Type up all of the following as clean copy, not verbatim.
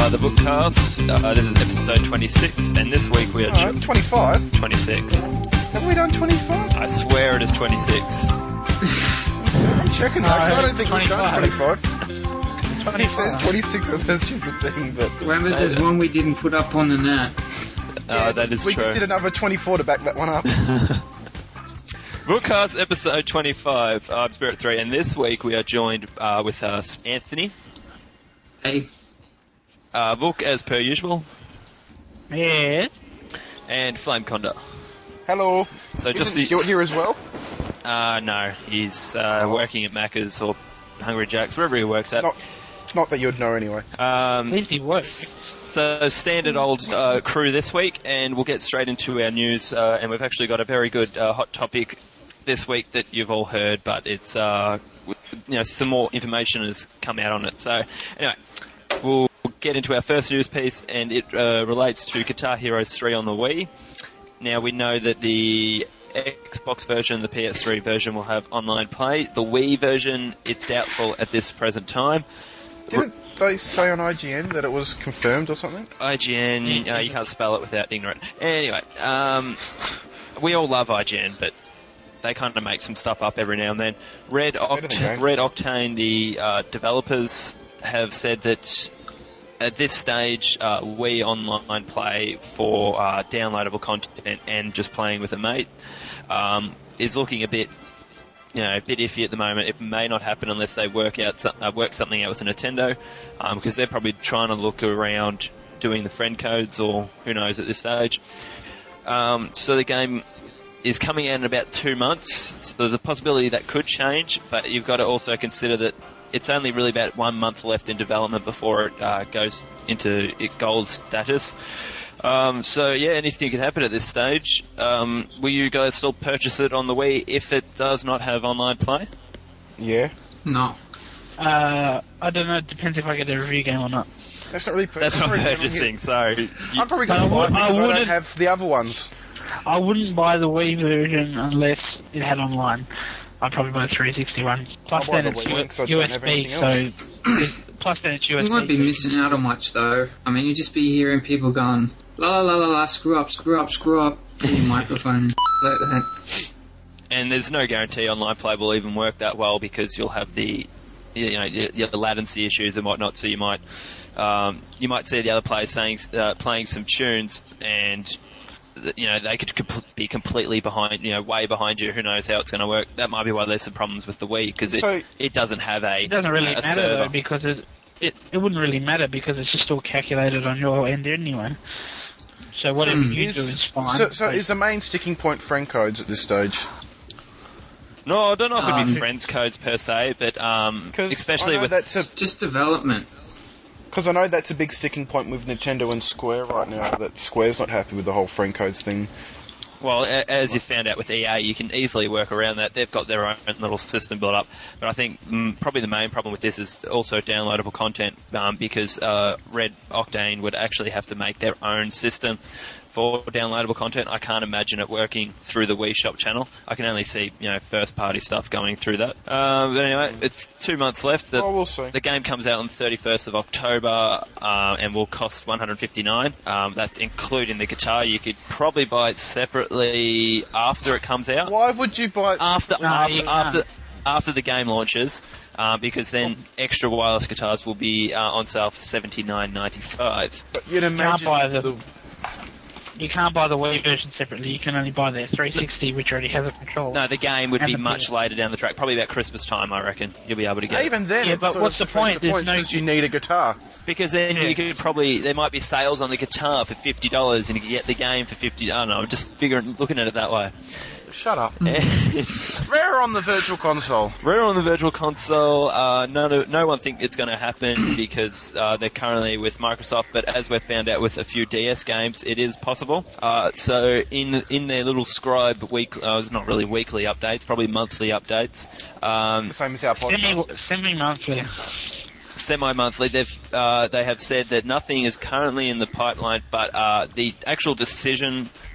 the Bookcast. This is episode 26, and this week we are... 25? 26. Have we done 25? I swear it is 26. I'm checking that, 'cause I don't think we've done 25. 25. It says 26 on the stupid thing, but... Remember, there's one we didn't put up on the net. That is we true. just did another 24 to back that one up. Bookcast episode 25. I'm Spirit 3, and this week we are joined with us Anthony. Hey. Vuk, as per usual. Yeah. And Flame Conda. Hello. So Isn't Stuart here as well? No, he's working at Macca's or Hungry Jack's, wherever he works at. Not that you'd know anyway. At least he works. So standard old crew this week, and we'll get straight into our news. And we've actually got a very good hot topic this week that you've all heard, but it's some more information has come out on it. So anyway, we'll get into our first news piece, and it relates to Guitar Hero 3 on the Wii. Now we know that the Xbox version, the PS3 version will have online play. The Wii version, it's doubtful at this present time. Didn't they say on IGN that it was confirmed or something? IGN, you can't spell it without ignorant. Anyway, we all love IGN, but they kind of make some stuff up every now and then. Red Octane, the developers, have said that at this stage, Wii online play for downloadable content and just playing with a mate is looking a bit iffy at the moment. It may not happen unless they work something out with Nintendo, because they're probably trying to look around doing the friend codes, or who knows at this stage. So the game is coming out in about 2 months. So there's a possibility that could change, but you've got to also consider that it's only really about 1 month left in development before it goes into gold status. So yeah, anything can happen at this stage. Will you guys still purchase it on the Wii if it does not have online play? Yeah. No. I don't know. It depends if I get a review game or not. That's not really That's not purchasing, so... I'm probably going to buy it because I don't have the other ones. I wouldn't buy the Wii version unless it had online. I'd probably buy the 360 one. Plus I'll buy then the it's Wii one 'cause I don't have anything USB, so... Plus then it's USB. You won't be missing out on much, though. I mean, you just be hearing people going, la la la la la, screw up, screw up, screw up, in your microphone and like that. And there's no guarantee online play will even work that well, because you'll have the latency issues and whatnot. So you might see the other players playing some tunes, and they could be completely behind, way behind you. Who knows how it's going to work? That might be why there's some problems with the Wii, because it doesn't have a. It doesn't really matter server. though, because it wouldn't really matter because it's just all calculated on your end anyway. So whatever you do is fine. So is the main sticking point friend codes at this stage? No, I don't know if it'd be friends codes per se, but especially with just development. Because I know that's a big sticking point with Nintendo and Square right now, that Square's not happy with the whole friend codes thing. Well, as you found out with EA, you can easily work around that. They've got their own little system built up. But I think probably the main problem with this is also downloadable content, because Red Octane would actually have to make their own system for downloadable content. I can't imagine it working through the Wii Shop channel. I can only see, first-party stuff going through that. But anyway, it's 2 months left. We'll see. The game comes out on the 31st of October and will cost $159. That's including the guitar. You could probably buy it separately after it comes out. Why would you buy it after the game launches? Because then extra wireless guitars will be on sale for $79.95. But you'd imagine you can't buy the Wii version separately. You can only buy the 360, which already has a controller. No, the game would be much later down the track, probably about Christmas time, I reckon. You'll be able to get Even then, yeah, but what's the point? Because you need a guitar. Because then you could probably... There might be sales on the guitar for $50 and you could get the game for $50. I don't know, I'm just looking at it that way. Shut up. Rare on the Virtual Console. Rare on the Virtual Console. No one think it's going to happen because they're currently with Microsoft, but as we've found out with a few DS games, it is possible. So in their little Scribe it's not really weekly updates, probably monthly updates. The same as our podcast. Semi-monthly. Semi-monthly. They have said that nothing is currently in the pipeline, but the actual decision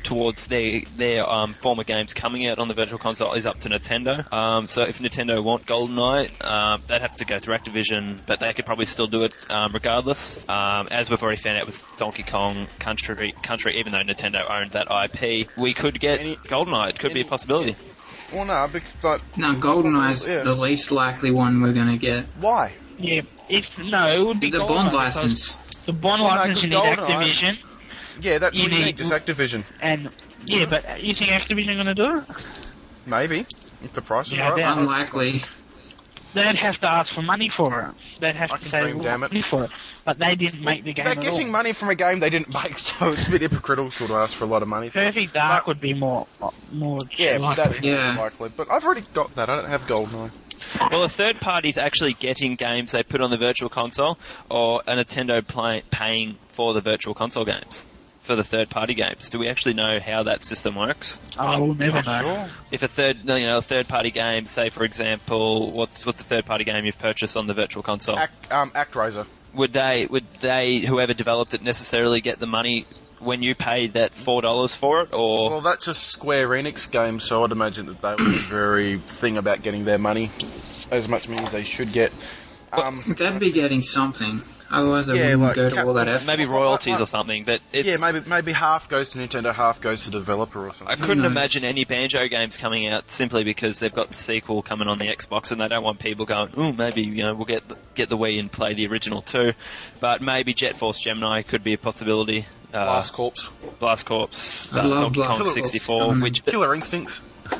towards their former games coming out on the Virtual Console is up to Nintendo. So if Nintendo want GoldenEye, they'd have to go through Activision, but they could probably still do it regardless. As we've already found out with Donkey Kong Country, even though Nintendo owned that IP, we could get GoldenEye. It could be a possibility. Well, no, but No, GoldenEye's the least likely one we're going to get. why? Yeah, it would be The GoldenEye Bond because license. The Bond Well, no, license, you need 'cause Activision, Yeah, that's You what you need- need, just Activision. and yeah, but you think Activision going to do it? Maybe. If the price is Yeah, right. they are. Unlikely. They'd have to ask for money for it. They'd have I to can say dream, we damn want it. money for it. But they didn't make the game They're at getting all. money from a game they didn't make, so it's a bit hypocritical to ask for a lot of money for it. Perfect Dark But- would be more Yeah, likely. that's Yeah. likely. But I've already got that. I don't have GoldenEye. Well, a third party's actually getting games they put on the Virtual Console, or a Nintendo paying for the Virtual Console games, for the third party games. Do we actually know how that system works? I will never know. If a third party game, say for example, what's the third party game you've purchased on the Virtual Console? ActRaiser. Would they whoever developed it necessarily get the money when you paid that $4 for it, or Well, that's a Square Enix game, so I'd imagine that they would be very thing about getting their money, as much money as they should get. They'd be getting something. Otherwise, they Yeah, wouldn't like go to all that effort. maybe royalties or something? But it's, Yeah, maybe half goes to Nintendo, half goes to the developer or I something. couldn't knows? imagine any Banjo games coming out simply because they've got the sequel coming on the Xbox and they don't want people going, oh, maybe we'll get the Wii and play the original too. But maybe Jet Force Gemini could be a possibility. Blast Corps. Blast Corps, I love Donkey Blast Kong Corps. 64, which Killer Instincts.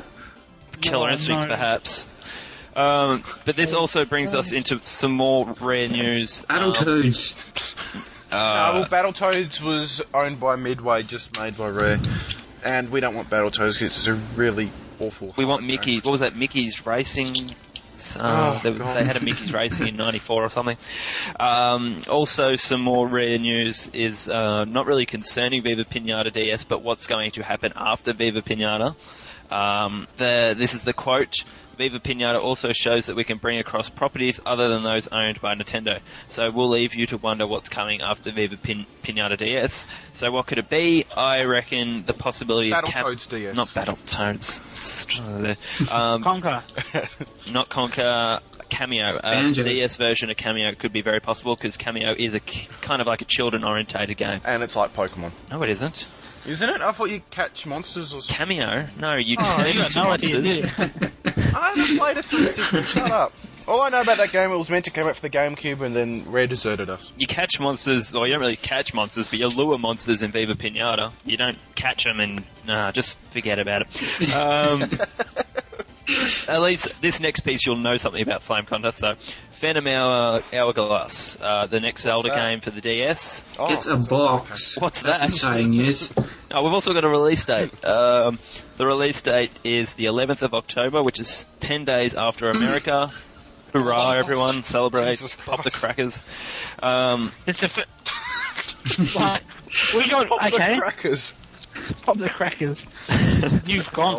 Killer No, Instincts no. perhaps. But this also brings us into some more rare news. Battletoads. Well, Battletoads was owned by Midway, just made by Rare. And we don't want Battletoads because it's a really awful... We want hard Mickey. game. What was that? Mickey's Racing. God. They had a Mickey's Racing in '94 or something. Also, some more rare news is not really concerning Viva Pinata DS, but what's going to happen after Viva Pinata. This is the quote. Viva Pinata also shows that we can bring across properties other than those owned by Nintendo. So we'll leave you to wonder what's coming after Viva Pinata DS. So what could it be? I reckon the possibility of Battletoads DS. Not Battletoads. Conquer. Not Conquer. Cameo. Banjo. DS version of Cameo could be very possible because Cameo is kind of like a children-orientated game. And it's like Pokemon. No, it isn't. Isn't it? I thought you catch monsters or something. Cameo? No, you Oh, turn you got into no idea, monsters. do you? I haven't played a 360. Shut up. All I know about that game, it was meant to come out for the GameCube and then Rare deserted us. You catch monsters, or you don't really catch monsters, but you lure monsters in Viva Pinata. You don't catch them and, just forget about it. At least this next piece you'll know something about Flame Contest. So, Phantom Hourglass, the next Zelda that? game for the DS. Oh, It's a box. What's That's that? exciting news. Oh, we've also got a release date. The release date is the 11th of October, which is 10 days after America. Hurrah, everyone. Celebrate. Jesus Pop the Christ. crackers. It's a. Right. We got Pop the okay. crackers. Pop the crackers. You've gone.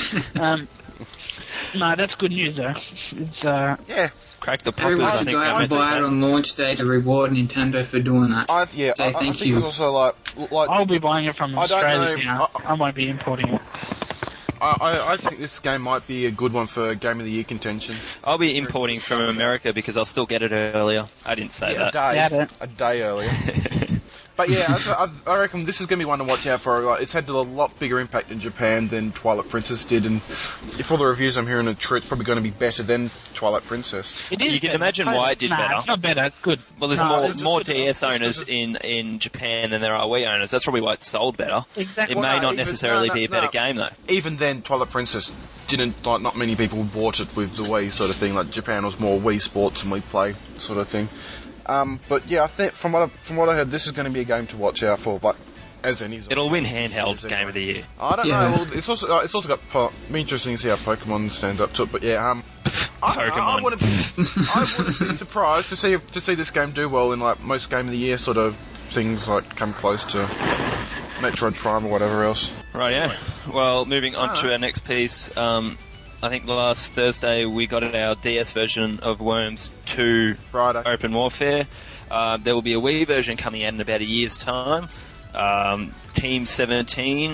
No, that's good news though. It's Yeah. Crack the poppers, Everyone I should think. go out I and meant to buy it say. on launch day to reward Nintendo for doing that. I Say thank think you. it's also like I'll be buying it from I don't Australia know, now. I won't be importing it. I think this game might be a good one for Game of the Year contention. I'll be importing from America because I'll still get it earlier. I didn't say A that. day, a day earlier. But yeah, I reckon this is going to be one to watch out for. Like, it's had a lot bigger impact in Japan than Twilight Princess did, and if all the reviews I'm hearing are true, it's probably going to be better than Twilight Princess. It is You can better. imagine why it did nah, better. It's not better. It's good. Well, there's No, more just- DS just- owners just- in Japan than there are Wii owners. That's probably why it's sold better. Exactly. It Well, may no, not even- necessarily no, be a better no. game, though. Even then, Twilight Princess didn't, like, not many people bought it with the Wii sort of thing. Like, Japan was more Wii Sports and Wii Play sort of thing. But yeah, I think from what I heard, this is going to be a game to watch out for. Like, as any. It'll win handheld Game of the Year. I don't Yeah. know. Well, it's also got be interesting to see how Pokemon stands up to it. But yeah, I Pokemon. wouldn't be surprised to see this game do well in like most Game of the Year sort of things, like come close to Metroid Prime or whatever else. Right, yeah. Well, moving on to our next piece. I think last Thursday we got our DS version of Worms 2 Friday. Open Warfare. There will be a Wii version coming out in about a year's time. Team 17,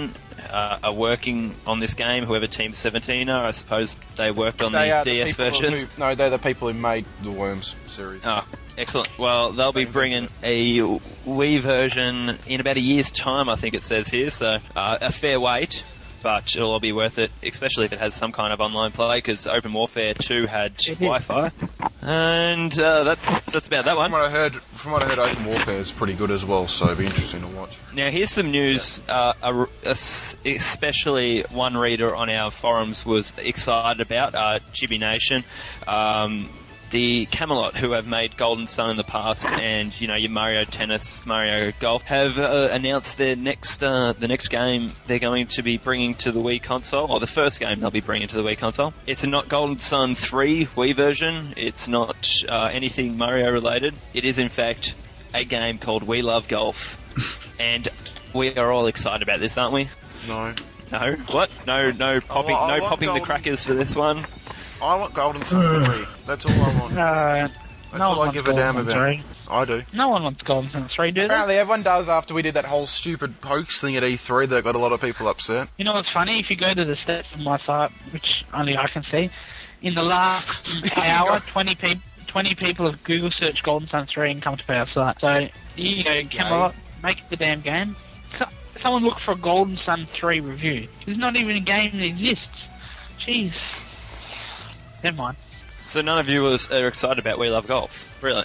are working on this game, whoever Team 17 are. I suppose they worked on the DS versions. They're the people who made the Worms series. Oh, excellent. Well, they'll be bringing a Wii version in about a year's time, I think it says here, so a fair wait. But it'll all be worth it, especially if it has some kind of online play, because Open Warfare 2 had Wi-Fi. And that's about that one. From what I heard, Open Warfare is pretty good as well, so it'll be interesting to watch. Now, here's some news, especially one reader on our forums was excited about, Chibi Nation. The Camelot, who have made Golden Sun in the past, and your Mario Tennis, Mario Golf, have announced their the next game they're going to be bringing to the Wii console, or the first game they'll be bringing to the Wii console. It's not Golden Sun 3 Wii version. It's not anything Mario related. It is in fact a game called We Love Golf, and we are all excited about this, aren't we? No. No. What? No popping. No popping the crackers for this one. I want Golden Sun 3. That's all I want. That's all I give a damn about. 3. I do. No one wants Golden Sun 3, do they? Apparently everyone does after we did that whole stupid hoax thing at E3 that got a lot of people upset. You know what's funny? If you go to the stats on my site, which only I can see, in the last hour, 20 people have Google searched Golden Sun 3 and come to our site. So, you go, Camelot, make the damn game. Someone look for a Golden Sun 3 review. There's not even a game that exists. Jeez. Never mind. So none of you are excited about We Love Golf, really?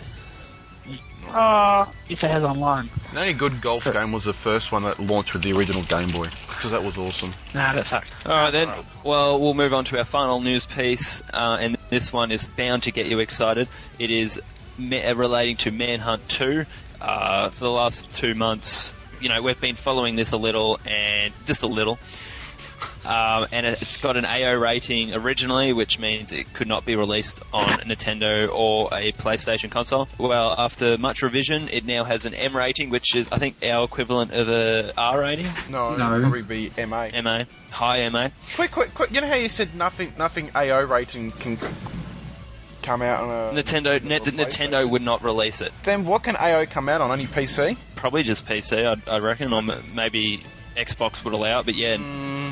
If it has online. The only good golf game was the first one that launched with the original Game Boy, because that was awesome. Nah, that sucks. Alright then, well, we'll move on to our final news piece, and this one is bound to get you excited. It is relating to Manhunt 2. For the last 2 months, we've been following this a little, and just a little. And it's got an AO rating originally, which means it could not be released on Nintendo or a PlayStation console. Well, after much revision, it now has an M rating, which is, I think, our equivalent of a R rating. No. It'd probably be MA. MA. High MA. Quick. You know how you said nothing AO rating can come out on a... Nintendo would not release it. Then what can AO come out on? Only PC? Probably just PC, I reckon, or maybe Xbox would allow it, but yeah...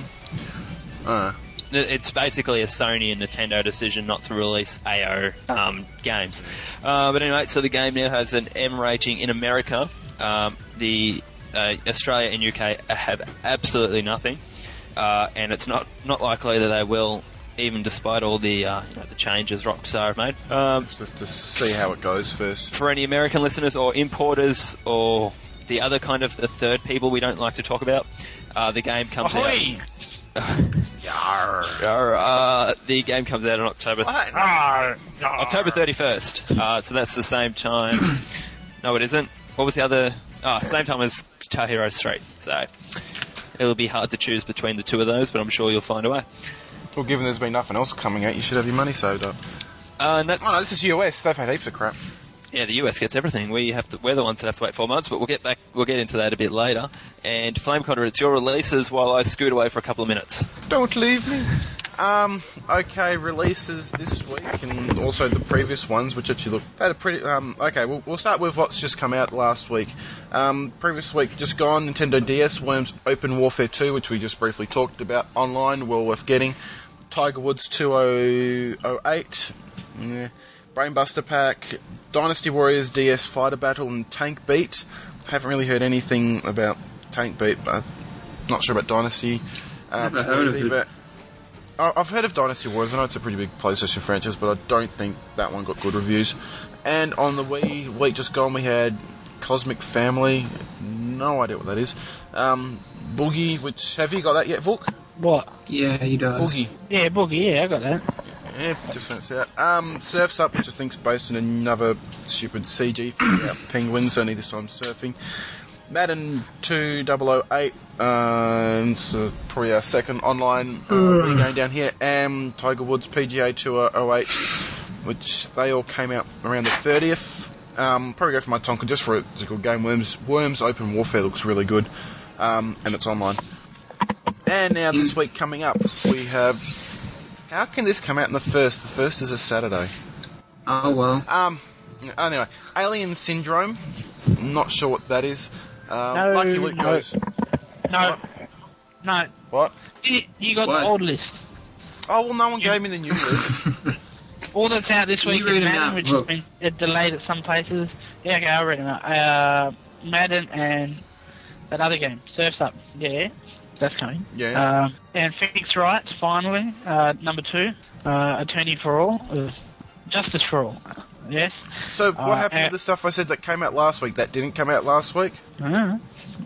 It's basically a Sony and Nintendo decision not to release AO games. But anyway, so the game now has an M rating in America. The Australia and UK have absolutely nothing, and it's not likely that they will, even despite all the changes Rockstar have made. Just to see how it goes first. For any American listeners or importers or the other kind of the third people we don't like to talk about, the game comes out. The game comes out on October 31st. So that's the same time. No, it isn't. What was the other? Same time as Guitar Hero 3. So it'll be hard to choose between the two of those, but I'm sure you'll find a way. Well, given there's been nothing else coming out, you should have your money saved up. And that's... Oh no, this is US. They've had heaps of crap. Yeah, the US gets everything. We're the ones that have to wait 4 months, but we'll get into that a bit later. And Flamecotter, it's your releases while I scoot away for a couple of minutes. Don't leave me. Okay, releases this week and also the previous ones, which actually look, they had a pretty, okay, we'll start with what's just come out last week. Previous week, just gone, Nintendo DS, Worms Open Warfare 2, which we just briefly talked about online, well worth getting. Tiger Woods 2008, Brainbuster Pack, Dynasty Warriors DS Fighter Battle, and Tank Beat. Haven't really heard anything about Tank Beat, but I'm not sure about Dynasty. Never heard of it. I've heard of Dynasty Warriors. I know it's a pretty big PlayStation franchise, but I don't think that one got good reviews. And on the Wii, week just gone, we had Cosmic Family. No idea what that is. Boogie, which... Have you got that yet, Vuk? What? Yeah, he does. Boogie. Yeah, Boogie, yeah, I got that. Yeah, just don't see that. Surf's Up, which I think's based on another stupid CG for penguins, only this time surfing. Madden 2008, so probably our second online game down here. Tiger Woods PGA Tour 08, which they all came out around the 30th. Probably go for my Tonkin just for it's a good game. Worms Open Warfare looks really good, and it's online. And now this week coming up, we have... How can this come out in the first? The first is a Saturday. Oh, well. Anyway, Alien Syndrome. I'm not sure what that is. Lucky Luke goes. No, No. What? You got What? the old list. Oh, well, no one gave me the new list. All that's out this week You read is 'em Madden, out, which look. has been delayed at some places. Yeah, okay, I'll read them out. Madden and that other game, Surf's Up. Yeah, that's coming. Yeah. And Phoenix Wright, finally, number 2. Attorney for All. Justice for All. Yes. So, what happened with the stuff I said that came out last week that didn't come out last week? On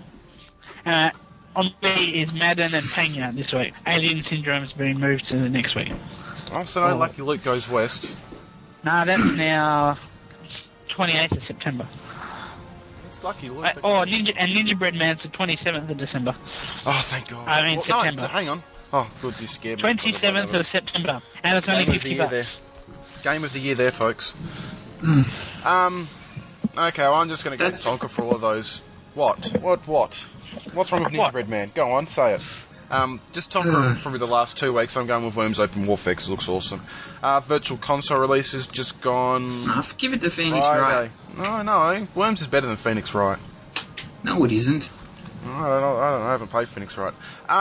B is Madden and Pena this week. Alien Syndrome's been moved to the next week. Oh, so no Lucky Luke goes west. No, that's now 28th of September. It's Lucky Luke. Ninja Bread Man's the 27th of December. Oh, thank God. I mean, September. No, hang on. Oh, good, you scared me. 27th of September. And it's only $50. Game of the year there, folks. Okay, well, I'm just going to go Tonka for all of those. What? What's wrong with Ninja Bread Man? Go on, say it. Just Tonka for probably the last 2 weeks. I'm going with Worms Open Warfare because it looks awesome. Virtual Console releases just gone. Give it to Phoenix Friday. Wright. No. Worms is better than Phoenix Wright. No, it isn't. I don't know. I haven't played Phoenix Wright.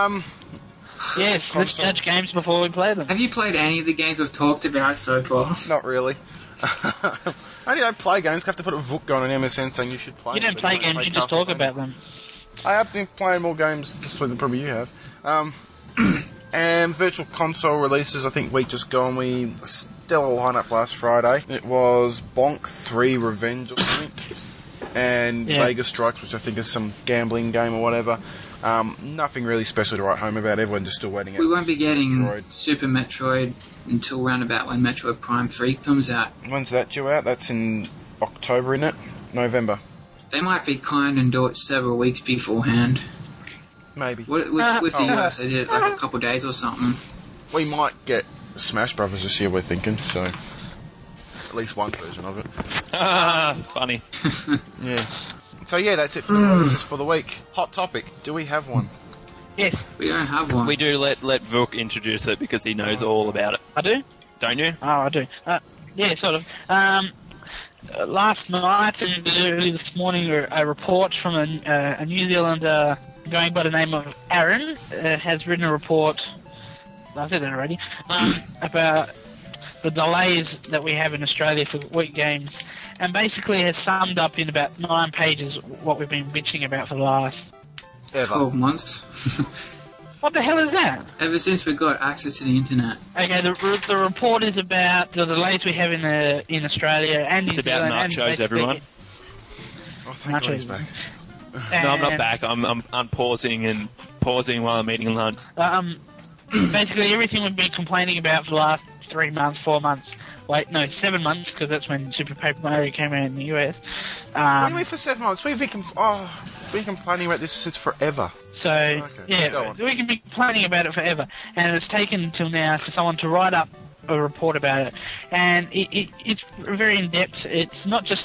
Yes, let's judge games before we play them. Have you played any of the games we've talked about so far? Not really. I don't play games. I have to put a book going on MSN saying you should play. You don't play games, you just talk about them. I have been playing more games this week than probably you have. And Virtual Console releases, I think week just gone, we still a lineup last Friday. It was Bonk 3 Revenge or something. And Vegas Strikes, which I think is some gambling game or whatever. Nothing really special to write home about. Everyone's just still waiting. We won't be getting Super Metroid until round about when Metroid Prime 3 comes out. When's that due out? That's in October, isn't it? November. They might be kind and do it several weeks beforehand. Maybe. With the US, they did it like a couple of days or something. We might get Smash Brothers this year, we're thinking, so... At least one version of it. Funny. Yeah. So yeah, that's it for the week. Hot topic. Do we have one? Yes. We don't have one. We do let Vuk introduce it because he knows all about it. I do? Don't you? Oh, I do. Yeah, sort of. Last night and early this morning, a report from a New Zealander going by the name of Aaron has written a report, I said that already, about the delays that we have in Australia for week games, and basically has summed up in about 9 pages what we've been bitching about for the last 12 months. What the hell is that? Ever since we got access to the internet. Okay, the report is about the delays we have in Australia and New Zealand. It's about nachos, everyone. Oh, thank God he's back. No, I'm not back. I'm pausing while I'm eating lunch. Basically, everything we've been complaining about for the last 3 months, 4 months. Wait, no, 7 months, because that's when Super Paper Mario came out in the US. What do you mean for 7 months? We've been complaining about this since forever. So, yeah, we can be complaining about it forever. And it's taken until now for someone to write up a report about it. And it's very in-depth. It's not just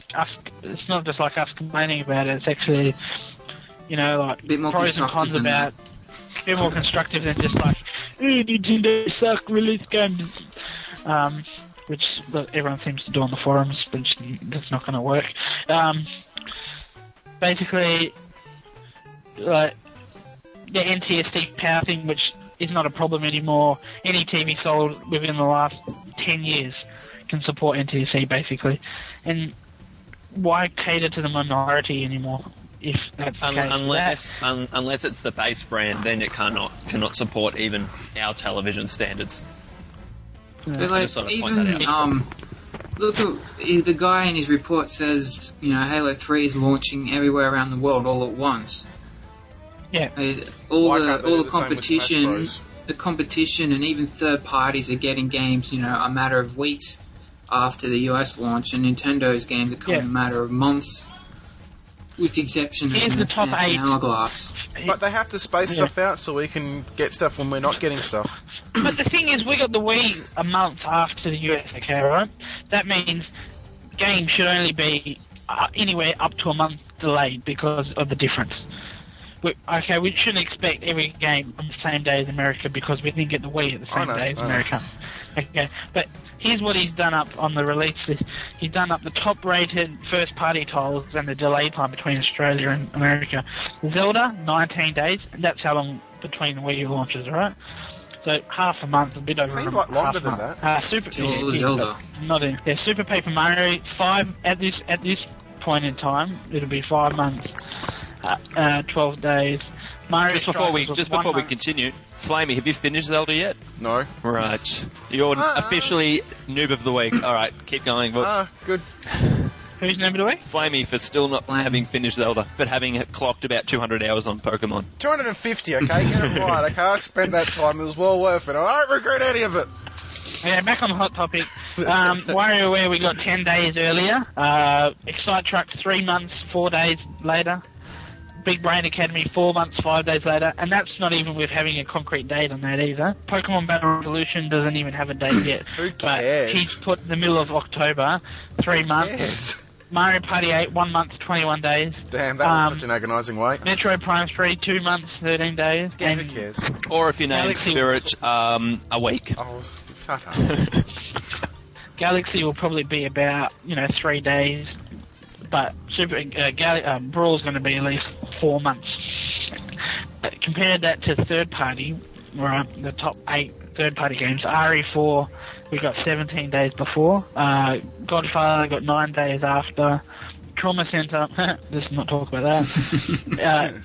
like us complaining about it. It's actually, like pros and cons about it. A bit more constructive than just like, Nintendo suck, release games. Which everyone seems to do on the forums, but that's not going to work. Basically, the NTSC power thing, which is not a problem anymore. Any TV sold within the last 10 years can support NTSC, basically. And why cater to the minority anymore? If that's the case. Unless it's the base brand, then it cannot support even our television standards. But like, look at the guy in his report says, Halo 3 is launching everywhere around the world all at once. Yeah. All the competition and even third parties are getting games, a matter of weeks after the US launch, and Nintendo's games are coming a matter of months. With the exception of the top 8 Hourglass. But they have to space stuff out so we can get stuff when we're not getting stuff. But the thing is, we got the Wii a month after the US, okay, right? That means games should only be anywhere up to a month delayed because of the difference. We shouldn't expect every game on the same day as America because we didn't get the Wii at the same day as America. Okay, but here's what he's done up on the release list. He's done up the top-rated first-party titles and the delay time between Australia and America. Zelda, 19 days, and that's how long between the Wii U launches, right? So half a month, a bit over. Seems like longer than that. Super Zelda. Not in. Yeah, Super Paper Mario 5 at this point in time. It'll be 5 months, 12 days. Mario just before we continue, Flamey, have you finished Zelda yet? No. Right. You're officially noob of the week. All right, keep going. Good. Who's noob of the week? Flamey for still not having finished Zelda, but having clocked about 200 hours on Pokemon. 250, okay? Get it right, okay? I spent that time. It was well worth it. I don't regret any of it. Yeah, back on the hot topic. WarioWare, we got 10 days earlier. Excite Truck, 3 months, 4 days later. Big Brain Academy, 4 months, 5 days later. And that's not even with having a concrete date on that either. Pokemon Battle Revolution doesn't even have a date yet. Who cares? But he's put the middle of October, 3 months. Cares? Mario Party 8, 1 month, 21 days. Damn, that was such an agonising wait. Metroid Prime 3, 2 months, 13 days. Yeah, who cares? Or if you name Spirit, a week. Oh, shut up. Galaxy will probably be about, 3 days. But Brawl's going to be at least 4 months. Compare that to third party, right? The top 8 third party games. RE4, we got 17 days before. Godfather got 9 days after. Trauma Center, let's not talk about that.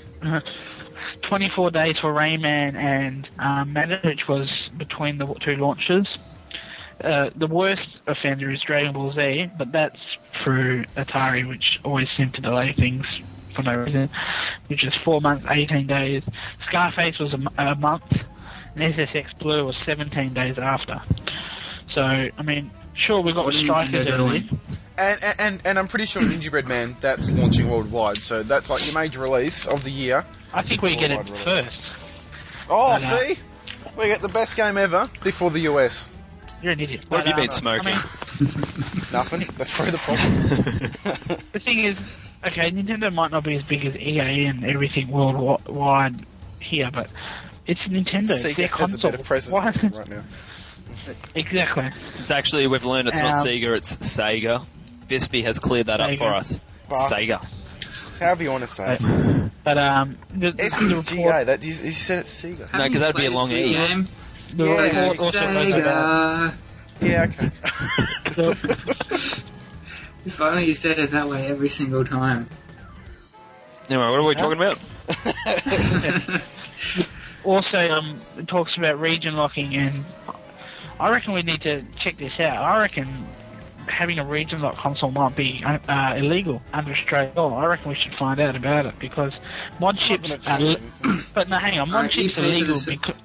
24 days for Rayman and Madden, which was between the 2 launches. The worst offender is Dragon Ball Z, but that's through Atari, which always seemed to delay things for no reason, which is 4 months, 18 days. Scarface was a month, and SSX Blue was 17 days after. So, I mean, sure, we've got Strikers early. And I'm pretty sure Ninja Bread Man, that's launching worldwide, so that's like your major release of the year. I think we get it first. Oh, see? We get the best game ever before the US. You're an idiot. What have you been smoking? Nothing. That's probably the problem. The thing is, okay, Nintendo might not be as big as EA and everything worldwide here, but it's Nintendo. It's their console. Has a better presence right now. Exactly. It's actually, we've learned it's not Sega, it's Sega. Bispy has cleared that up for us. Sega. However you want to say it. But, SEGA, that you said it's Sega. No, because that'd be a long E. Game? Sega. Yeah, okay. If only you said it that way every single time. Anyway, what are we talking about? Also, it talks about region locking, and I reckon we need to check this out. I reckon having a region lock console might be illegal under Australia law. I reckon we should find out about it, because mod chips are... But no, hang on, mod chips are legal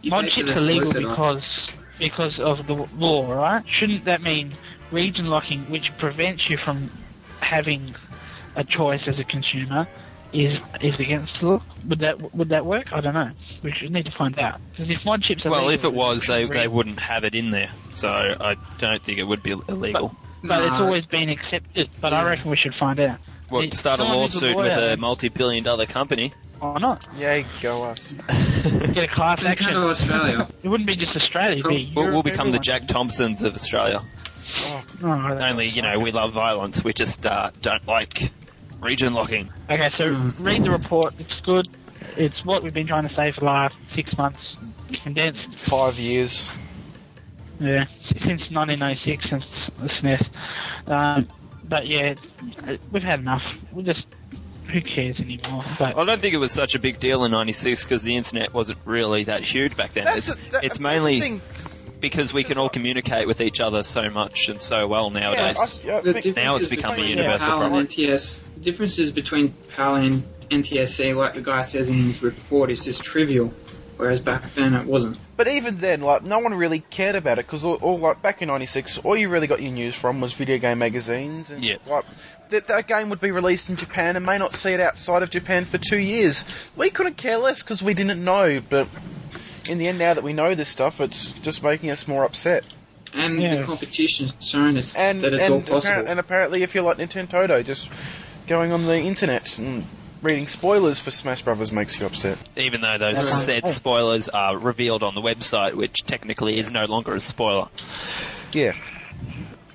because of the law, right? Shouldn't that mean region locking, which prevents you from having a choice as a consumer, is against the law? Would that work? I don't know. We should need to find out. Because if mod chips are legal, if it was, they wouldn't have it in there. So I don't think it would be illegal. But it's always been accepted. But I reckon we should find out. Start a lawsuit with a multi-billion-dollar company. Why not? Yeah, go us. Get a class action. Nintendo Australia. It wouldn't be just Australia. We'll become the Jack Thompsons of Australia. Only, we love violence. We just don't like region locking. Okay, so read the report. It's good. It's what we've been trying to say for the last 6 months. Condensed. 5 years. Yeah, since 1996, since the SNES. But yeah, we've had enough. Who cares anymore? But I don't think it was such a big deal in '96 because the internet wasn't really that huge back then. It's mainly because we can all communicate with each other so much and so well nowadays. Now it's become a universal problem. NTS, the differences between PAL and NTSC, like the guy says in his report, is just trivial. Whereas back then it wasn't. But even then, no one really cared about it, because back in '96, all you really got your news from was video game magazines, and that game would be released in Japan and may not see it outside of Japan for 2 years. We couldn't care less because we didn't know, but in the end, now that we know this stuff, it's just making us more upset. And the competition's shown us that it's all possible. And apparently, if you're like Nintendo, just going on the internet and reading spoilers for Smash Brothers makes you upset. Even though those said spoilers are revealed on the website, which technically is no longer a spoiler. Yeah.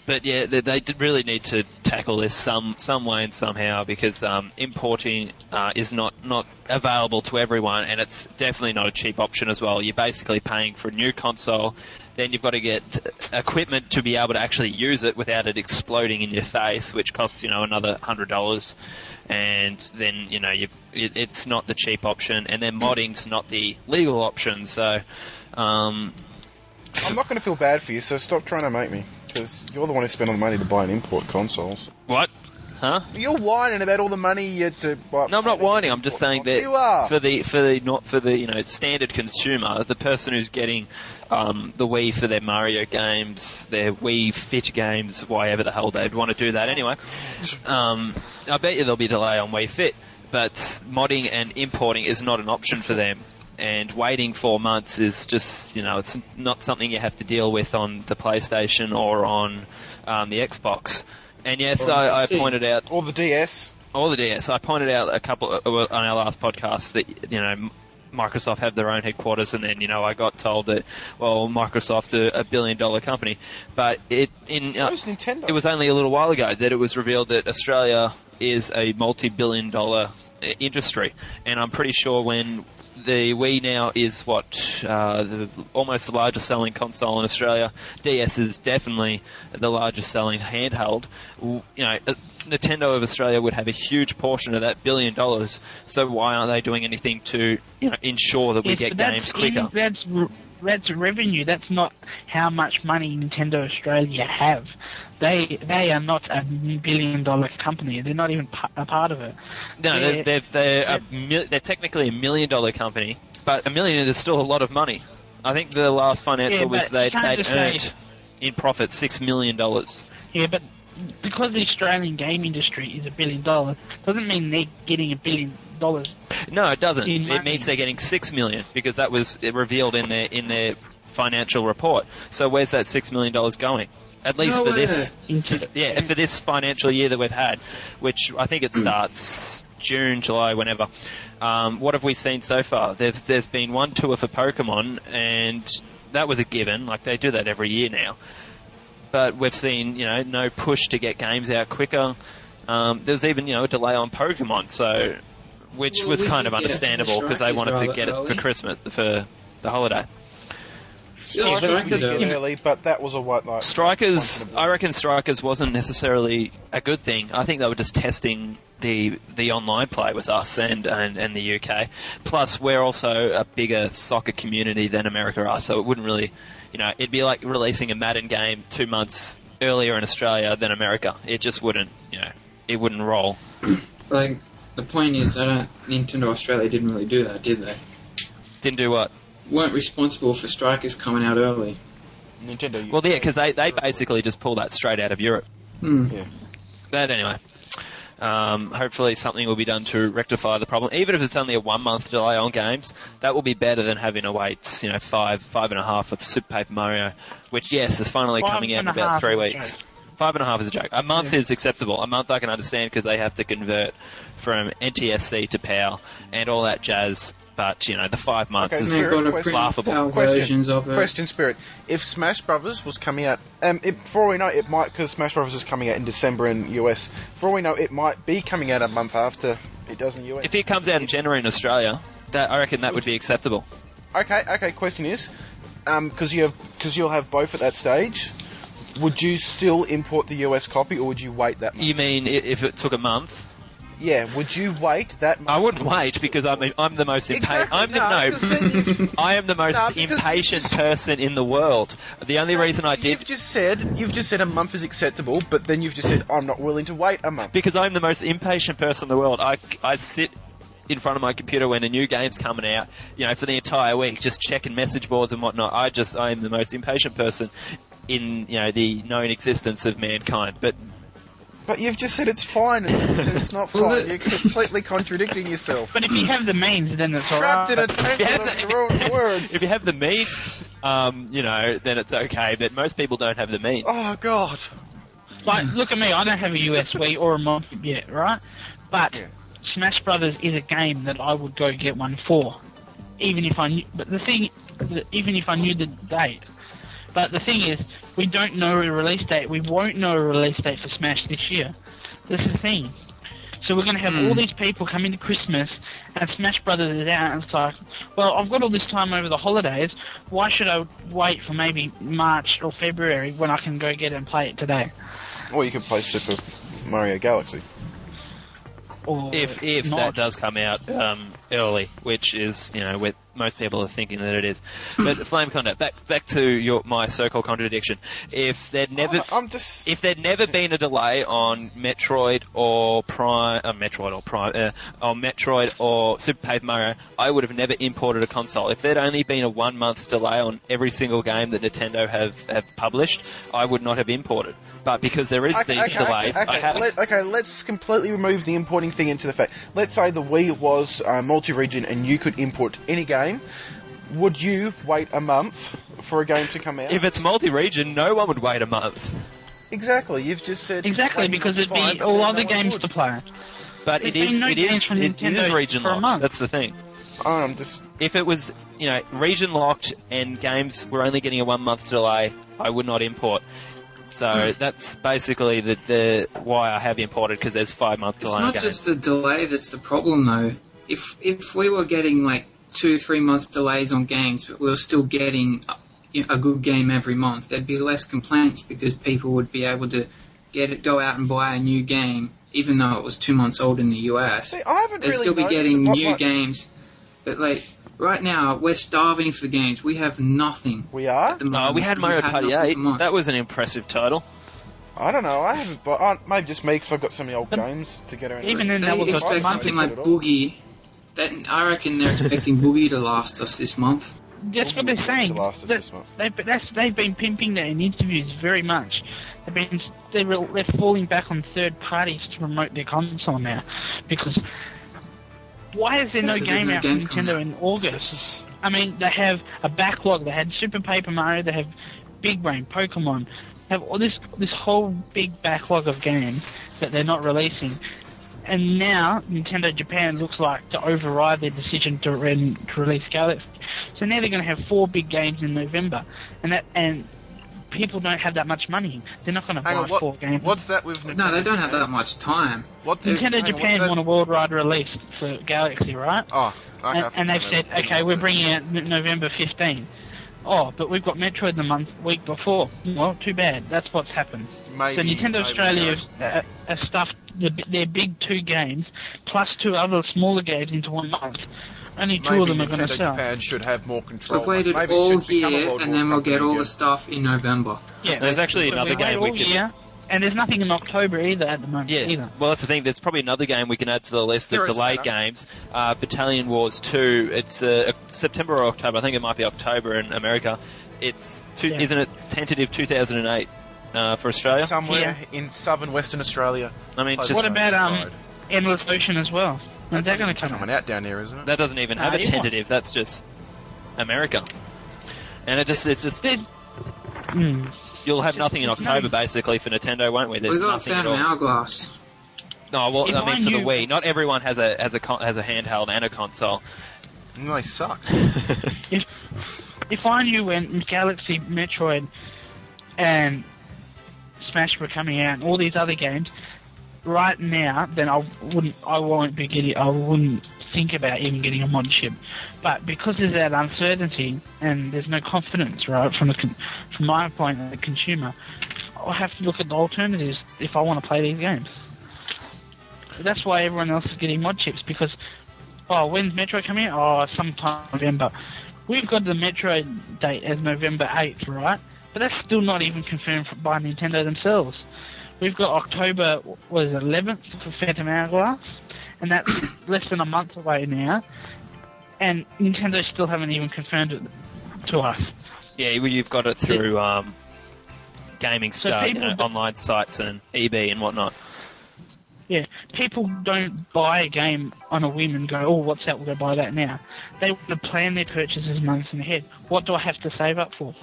But yeah, they really need to tackle this some way and somehow, because importing is not available to everyone, and it's definitely not a cheap option as well. You're basically paying for a new console, then you've got to get equipment to be able to actually use it without it exploding in your face, which costs another $100, and then it's not the cheap option, and then modding's not the legal option. So I'm not going to feel bad for you, so stop trying to make me. Because you're the one who spent all the money to buy and import consoles. What? Huh? You're whining about all the money you had to buy. No, I'm not whining. I'm just saying that you are. for the standard consumer, the person who's getting the Wii for their Mario games, their Wii Fit games, whatever the hell they'd want to do that anyway. I bet you there'll be a delay on Wii Fit, but modding and importing is not an option for them. And waiting 4 months is just, it's not something you have to deal with on the PlayStation or on the Xbox. And yes, I pointed out... Or the DS. Or the DS. I pointed out on our last podcast that, Microsoft have their own headquarters, and then, I got told that, well, Microsoft are a $1 billion company. But so is Nintendo. It was only a little while ago that it was revealed that Australia is a multi-billion dollar industry. And I'm pretty sure when... The Wii now is almost the largest selling console in Australia. DS is definitely the largest selling handheld. Nintendo of Australia would have a huge portion of that $1 billion. So why aren't they doing anything to ensure that we get games quicker? That's revenue. That's not how much money Nintendo Australia have. They are not a $1 billion company. They're not even a part of it. No, they're technically $1 million company, but $1 million is still a lot of money. I think the last financial was they'd earned in profit $6 million. Yeah, but because the Australian game industry is $1 billion, doesn't mean they're getting $1 billion. No, it doesn't. It means they're getting $6 million, because that was revealed in their financial report. So where's that $6 million going? At least for this financial year that we've had, which I think it starts June, July, whenever. What have we seen so far? There's been one tour for Pokemon, and that was a given. Like, they do that every year now. But we've seen, no push to get games out quicker. There's even, a delay on Pokemon, which was kind of understandable because they wanted to get it for Christmas, for the holiday. Strikers we did get early, but that was a Strikers, I reckon Strikers wasn't necessarily a good thing. I think they were just testing the online play with us and the UK. Plus, we're also a bigger soccer community than America are, so it wouldn't really, it'd be like releasing a Madden game 2 months earlier in Australia than America. It just wouldn't, it wouldn't roll. Like, the point is, Nintendo Australia didn't really do that, did they? Didn't do what? Weren't responsible for Strikers coming out early. Nintendo. Well, yeah, because they basically just pull that straight out of Europe. Yeah. But anyway, hopefully something will be done to rectify the problem. Even if it's only a 1 month delay on games, that will be better than having to wait, 5 and a half of Super Paper Mario, which yes is finally coming out in about 3 weeks. 5.5 is a joke. A month is acceptable. A month I can understand because they have to convert from NTSC to PAL and all that jazz. But, the 5 months is laughable. Question, Spirit. If Smash Brothers was coming out, for all we know, it might, because Smash Brothers is coming out in December in US, for all we know, it might be coming out a month after it does in US. If it comes out in January in Australia, I reckon that would be acceptable. Okay, question is, because you'll have both at that stage, would you still import the US copy, or would you wait that month? You mean if it took a month? Yeah, would you wait that month? I wouldn't wait because I'm the most impatient. I am the most impatient person in the world. The only reason I did you've just said a month is acceptable, but then you've just said I'm not willing to wait a month because I'm the most impatient person in the world. I sit in front of my computer when a new game's coming out, for the entire week, just checking message boards and whatnot. I am the most impatient person in the known existence of mankind, But you've just said it's fine, and you said it's not fine. You're completely contradicting yourself. But if you have the means, then it's alright. Trapped in a tangle of your own words. If you have the means, then it's okay. But most people don't have the means. Oh, God. Like, look at me. I don't have a US Wii or a Monster yet, right? But Smash Brothers is a game that I would go get one for, even if I knew. But the thing, even if I knew the date. But the thing is, we don't know a release date. We won't know a release date for Smash this year. This is the thing. So we're going to have all these people come into Christmas, and Smash Brothers is out, and it's like, well, I've got all this time over the holidays. Why should I wait for maybe March or February when I can go get it and play it today? Or you can play Super Mario Galaxy. Or if that does come out early, which is, with most people are thinking that it is. But Flame Conduct, back to my so-called contradiction. If there'd never been a delay on Metroid or Metroid or Super Paper Mario, I would have never imported a console. If there'd only been a 1 month delay on every single game that Nintendo have published, I would not have imported. But because there is these delays, I have. Let's completely remove the importing thing into the fact. Let's say the Wii was multi-region and you could import any game. Would you wait a month for a game to come out? If it's multi-region, no one would wait a month. Exactly, you've just said... Exactly, because it'd be all other games to play. But it is region locked, that's the thing. If it was, region locked and games were only getting a 1 month delay, I would not import. So that's basically the why I have imported, because there's 5 month delay. It's not just the delay that's the problem, though. If we were getting like 2-3 months delays on games, but we were still getting a good game every month, there'd be less complaints because people would be able to go out and buy a new game, even though it was 2 months old in the US. See, I haven't They'd really still be getting new games, but like. Right now, we're starving for games. We have nothing. We are? No, we had Mario Party 8. That was an impressive title. I don't know. I haven't. Maybe just me, because I've got so many old games to get around. Even if they expect something like Boogie, I reckon they're expecting Boogie to last us this month. That's what they're saying. They've been pimping that in interviews very much. They're falling back on third parties to promote their console now, because. Why is there no game out for Nintendo in August? I mean, they have a backlog. They had Super Paper Mario. They have Big Brain, Pokemon. They have all this whole big backlog of games that they're not releasing. And now Nintendo Japan looks like to override their decision to release Galaxy. So now they're going to have 4 big games in November, and people don't have that much money. They're not going to buy 4 games. What's that with Nintendo? No, they don't have that much time. Nintendo Japan want a worldwide release for Galaxy, right? Oh, and they've said, okay, we're bringing out November 15. Oh, but we've got Metroid the week before. Well, too bad. That's what's happened. So Nintendo Australia has stuffed their big 2 games plus 2 other smaller games into 1 month. Only 2 of them are going to sell. Japan should have more control. We've waited all year, and then we'll get all the stuff in November. Yeah, there's actually another game we can... And there's nothing in October either at the moment. Yeah, well, that's the thing. There's probably another game we can add to the list of delayed games. Battalion Wars 2. It's September or October. I think it might be October in America. Isn't it tentative 2008 for Australia? Somewhere in southern Western Australia. I mean, what about Endless Ocean as well? When's that going to come coming out down here, isn't it? That doesn't even have a tentative. That's just America, and it's just. You'll have nothing in October, basically, for Nintendo, won't we? We've got Phantom Hourglass. No, well, I mean, for the Wii. Not everyone has a handheld and a console. No, they suck. If I knew when Galaxy, Metroid, and Smash were coming out, and all these other games, right now, then I wouldn't think about even getting a mod chip. But because there's that uncertainty and there's no confidence, right, from my point as a consumer, I have to look at the alternatives if I want to play these games. That's why everyone else is getting mod chips, because, when's Metroid coming out? Sometime in November. We've got the Metroid date as November 8th, right? But that's still not even confirmed by Nintendo themselves. We've got October 11th for Phantom Hourglass, and that's less than a month away now. And Nintendo still haven't even confirmed it to us. Yeah, well, you've got it through Gaming Star, online sites and eBay and whatnot. Yeah, people don't buy a game on a whim and go, what's that, we'll go buy that now. They want to plan their purchases months in ahead. What do I have to save up for?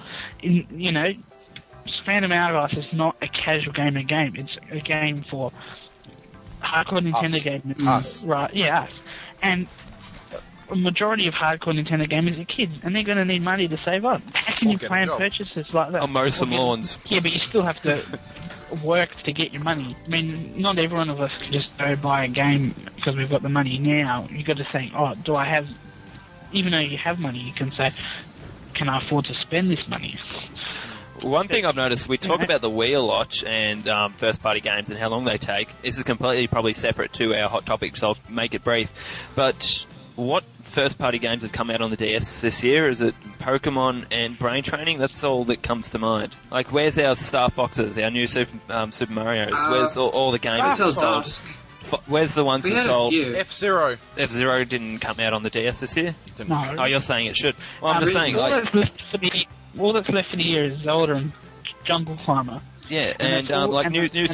Phantom Hourglass is not a casual gamer game. It's a game for hardcore Nintendo gamers. Us. Right, yeah, us. And a majority of hardcore Nintendo gamers are kids, and they're going to need money to save up. How can you plan purchases like that? I'll mow some lawns. Yeah, but you still have to work to get your money. I mean, not every one of us can just go buy a game because we've got the money now. You've got to think, oh, do I have... Even though you have money, you can say, can I afford to spend this money? One thing I've noticed, we talk about the Wii a lot and first-party games and how long they take. This is completely probably separate to our hot topic, so I'll make it brief. But what first-party games have come out on the DS this year? Is it Pokemon and Brain Training? That's all that comes to mind. Like, where's our Star Foxes, our new Super Marios? Where's all the games that sold? Where's the ones that sold? F-Zero. F-Zero didn't come out on the DS this year? No. Oh, you're saying it should. Well, I'm just saying, all that's left for the year is Zelda and Jungle Climber. Yeah, and new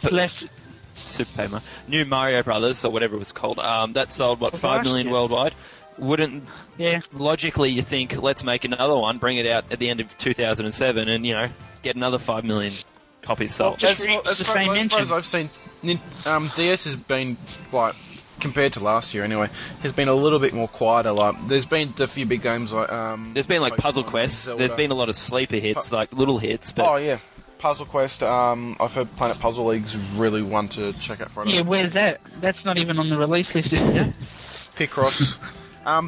Super Mario, New Mario Brothers, or whatever it was called, that sold, 5 million worldwide. Wouldn't, logically you think, let's make another one, bring it out at the end of 2007 and, get another 5 million copies sold. As far as I've seen, DS has been, compared to last year anyway, has been a little bit more quieter. There's been a few big games like... there's been Puzzle Quest, there's been a lot of sleeper hits, little hits. But oh yeah, Puzzle Quest, I've heard Planet Puzzle League's really one to check out Friday. Yeah, where's that? That's not even on the release list yet. Picross. And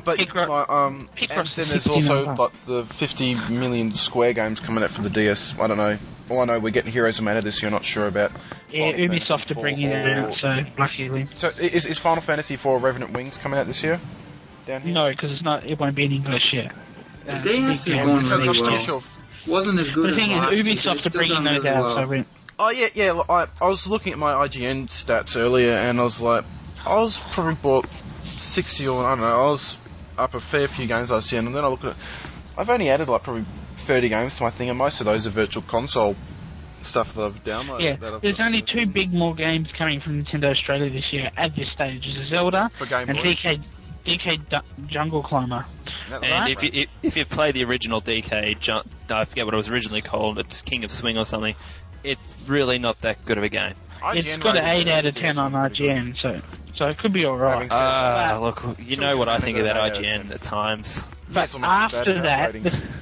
then there's also the 50 million Square games coming out for the DS. I don't know. All I know, we're getting Heroes of Mana this year. Not sure about. Yeah, Ubisoft are bringing it out, so luckily. So is Final Fantasy IV Revenant Wings coming out this year? Down here? No, because it won't be in English yet. The DS is going really well. Sure. Wasn't as good as last year. The thing is, Ubisoft are bringing those out, so oh yeah. I was looking at my IGN stats earlier, and I was probably bought 60 or I don't know. I was up a fair few games last year, and then I look at it. I've only added probably 30 games to my thing, and most of those are virtual console stuff that I've downloaded. Yeah, there's only two big more games coming from Nintendo Australia this year at this stage. It's Zelda and DK Jungle Climber. And if you've played the original DK, I forget what it was originally called, it's King of Swing or something, it's really not that good of a game. It's got an 8 out of 10 on IGN, so it could be alright. Look, you know what I think about IGN at times. But after that,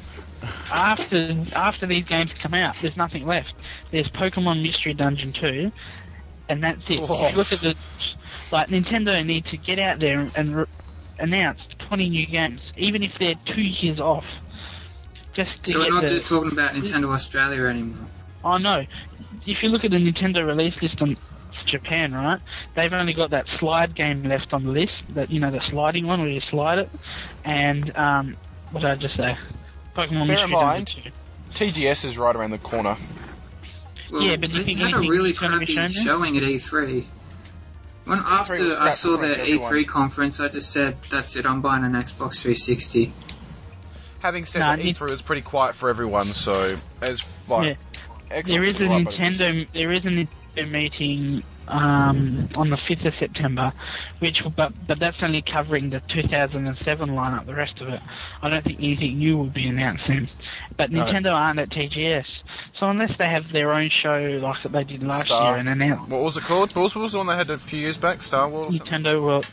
after these games come out, there's nothing left. There's Pokemon Mystery Dungeon 2, and that's it. Oh. If you look at Nintendo need to get out there and announce 20 new games, even if they're 2 years off. So we're not just talking about Nintendo Australia anymore. Oh no. If you look at the Nintendo release list on Japan, right, they've only got that slide game left on the list, the sliding one where you slide it, and what did I just say? Pokemon Bear in mind, TGS is right around the corner. Well, yeah, but it's had a really crappy showing at E3. After I saw the E3 conference, I just said, that's it, I'm buying an Xbox 360. Having said that, E3 was pretty quiet for everyone, so there is a Nintendo meeting on the 5th of September, but that's only covering the 2007 lineup. The rest of it, I don't think anything new will be announced soon. But Nintendo aren't at TGS, so unless they have their own show like they did last year and announce. What was it called? What was the one they had a few years back? Star Wars? Nintendo World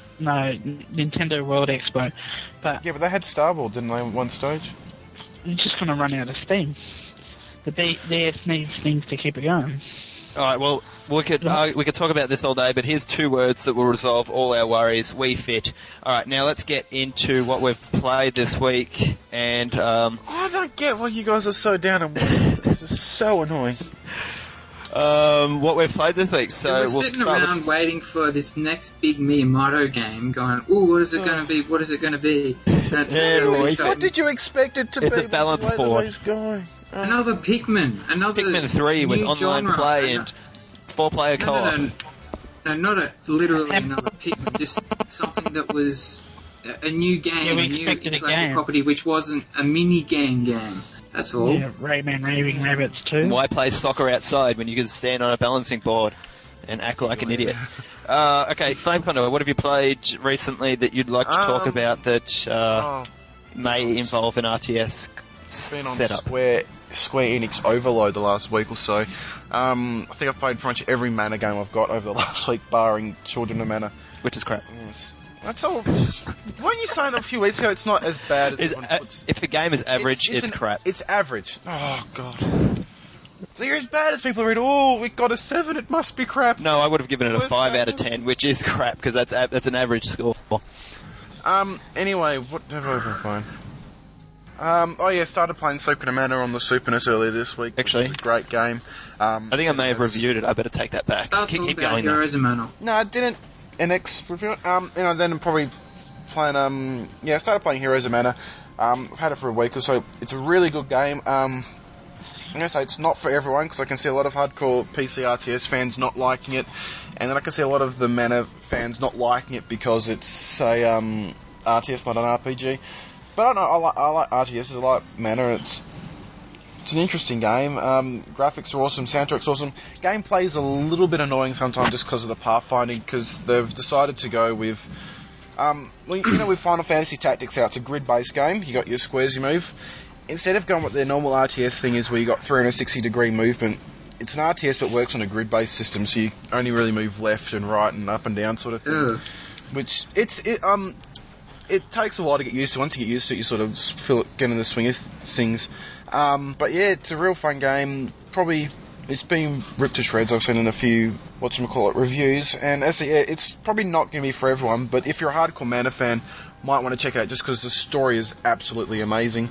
Expo. But yeah, but they had Star Wars, didn't they, at one stage? It's just going to run out of steam. The DS needs things to keep it going. All right, well, we could talk about this all day, but here's 2 words that will resolve all our worries. Wii Fit. All right, now let's get into what we've played this week. And I don't get why you guys are so down on Wii. This is so annoying. What we've played this week. So we're sitting around waiting for this next big Miyamoto game, going, "Ooh, what is it going to be? What is it going to be?" What did you expect it to be? It's a balance board. Another Pikmin. Pikmin 3 with online play and 4-player co-op. No, not literally another Pikmin, just something that was a new game, a new intellectual property, which wasn't a mini-game. That's all. Yeah, Rayman Raving Rabbids too. Why play soccer outside when you can stand on a balancing board and act like an idiot? Okay, Flame Condor, what have you played recently that you'd like to talk about that may involve an RTS setup? Square Enix Overload the last week or so. I think I've played pretty much every Mana game I've got over the last week, barring Children of Mana. Which is crap. Yes. That's all. Weren't you saying a few weeks ago it's not as bad as everyone puts? If a game is average, it's crap. It's average. Oh, God. So you're as bad as people read, oh, it got a 7, it must be crap. No, I would have given it a 5 out of 10, which is crap, because that's an average score. Anyway, what have I been playing? Started playing Secret of Mana on the Super NES earlier this week. Actually. It was a great game. I think I may have reviewed it. I better take that back. Keep going, Heroes of Mana. No, I didn't. NX review it. Then I'm probably playing. I started playing Heroes of Mana. I've had it for a week or so. It's a really good game. I'm going to say it's not for everyone, because I can see a lot of hardcore PC RTS fans not liking it, and then I can see a lot of the Mana fans not liking it because it's a RTS, not an RPG. But I don't know, I like RTSs, I like Mana. It's an interesting game. Graphics are awesome, soundtrack's awesome. Gameplay's a little bit annoying sometimes just because of the pathfinding, because they've decided to go with... with Final Fantasy Tactics out, it's a grid-based game. You got your squares you move. Instead of going with their normal RTS thing is where you got 360-degree movement, it's an RTS but works on a grid-based system, so you only really move left and right and up and down sort of thing. Which, it takes a while to get used to. Once you get used to it, you sort of get in the swing of things. But yeah, it's a real fun game. Probably, it's been ripped to shreds. I've seen in a few, reviews. And it's probably not going to be for everyone, but if you're a hardcore Mana fan, might want to check it out just because the story is absolutely amazing.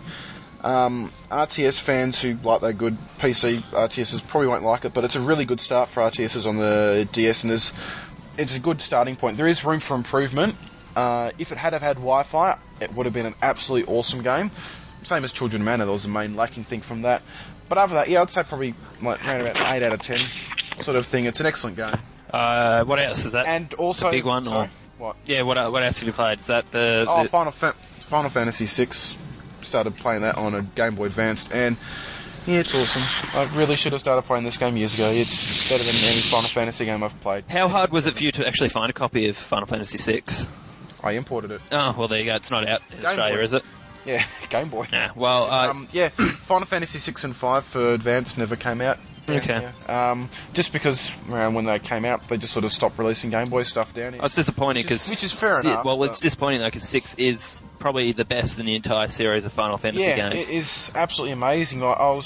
RTS fans who like their good PC RTSs probably won't like it, but it's a really good start for RTSs on the DS, and it's a good starting point. There is room for improvement. If it had have had Wi-Fi, it would have been an absolutely awesome game. Same as Children of Mana, that was the main lacking thing from that. But after that, I'd say probably around about 8 out of 10 sort of thing. It's an excellent game. What else is that? And also, the big one? Sorry, or what? Yeah, what else have you played? Is that Final Fantasy VI. Started playing that on a Game Boy Advanced, and yeah, it's awesome. I really should have started playing this game years ago. It's better than any Final Fantasy game I've played. How hard was it for you to actually find a copy of Final Fantasy VI? I imported it. Oh, well, there you go. It's not out in Australia, Boy. Is it? Yeah, Game Boy. Yeah, well, Final Fantasy 6 and 5 for Advanced never came out. Okay. Yeah. Just because around when they came out, they just sort of stopped releasing Game Boy stuff down here. It's disappointing because... Which is fair enough. Well, it's disappointing though because 6 is probably the best in the entire series of Final Fantasy games. Yeah, it is absolutely amazing.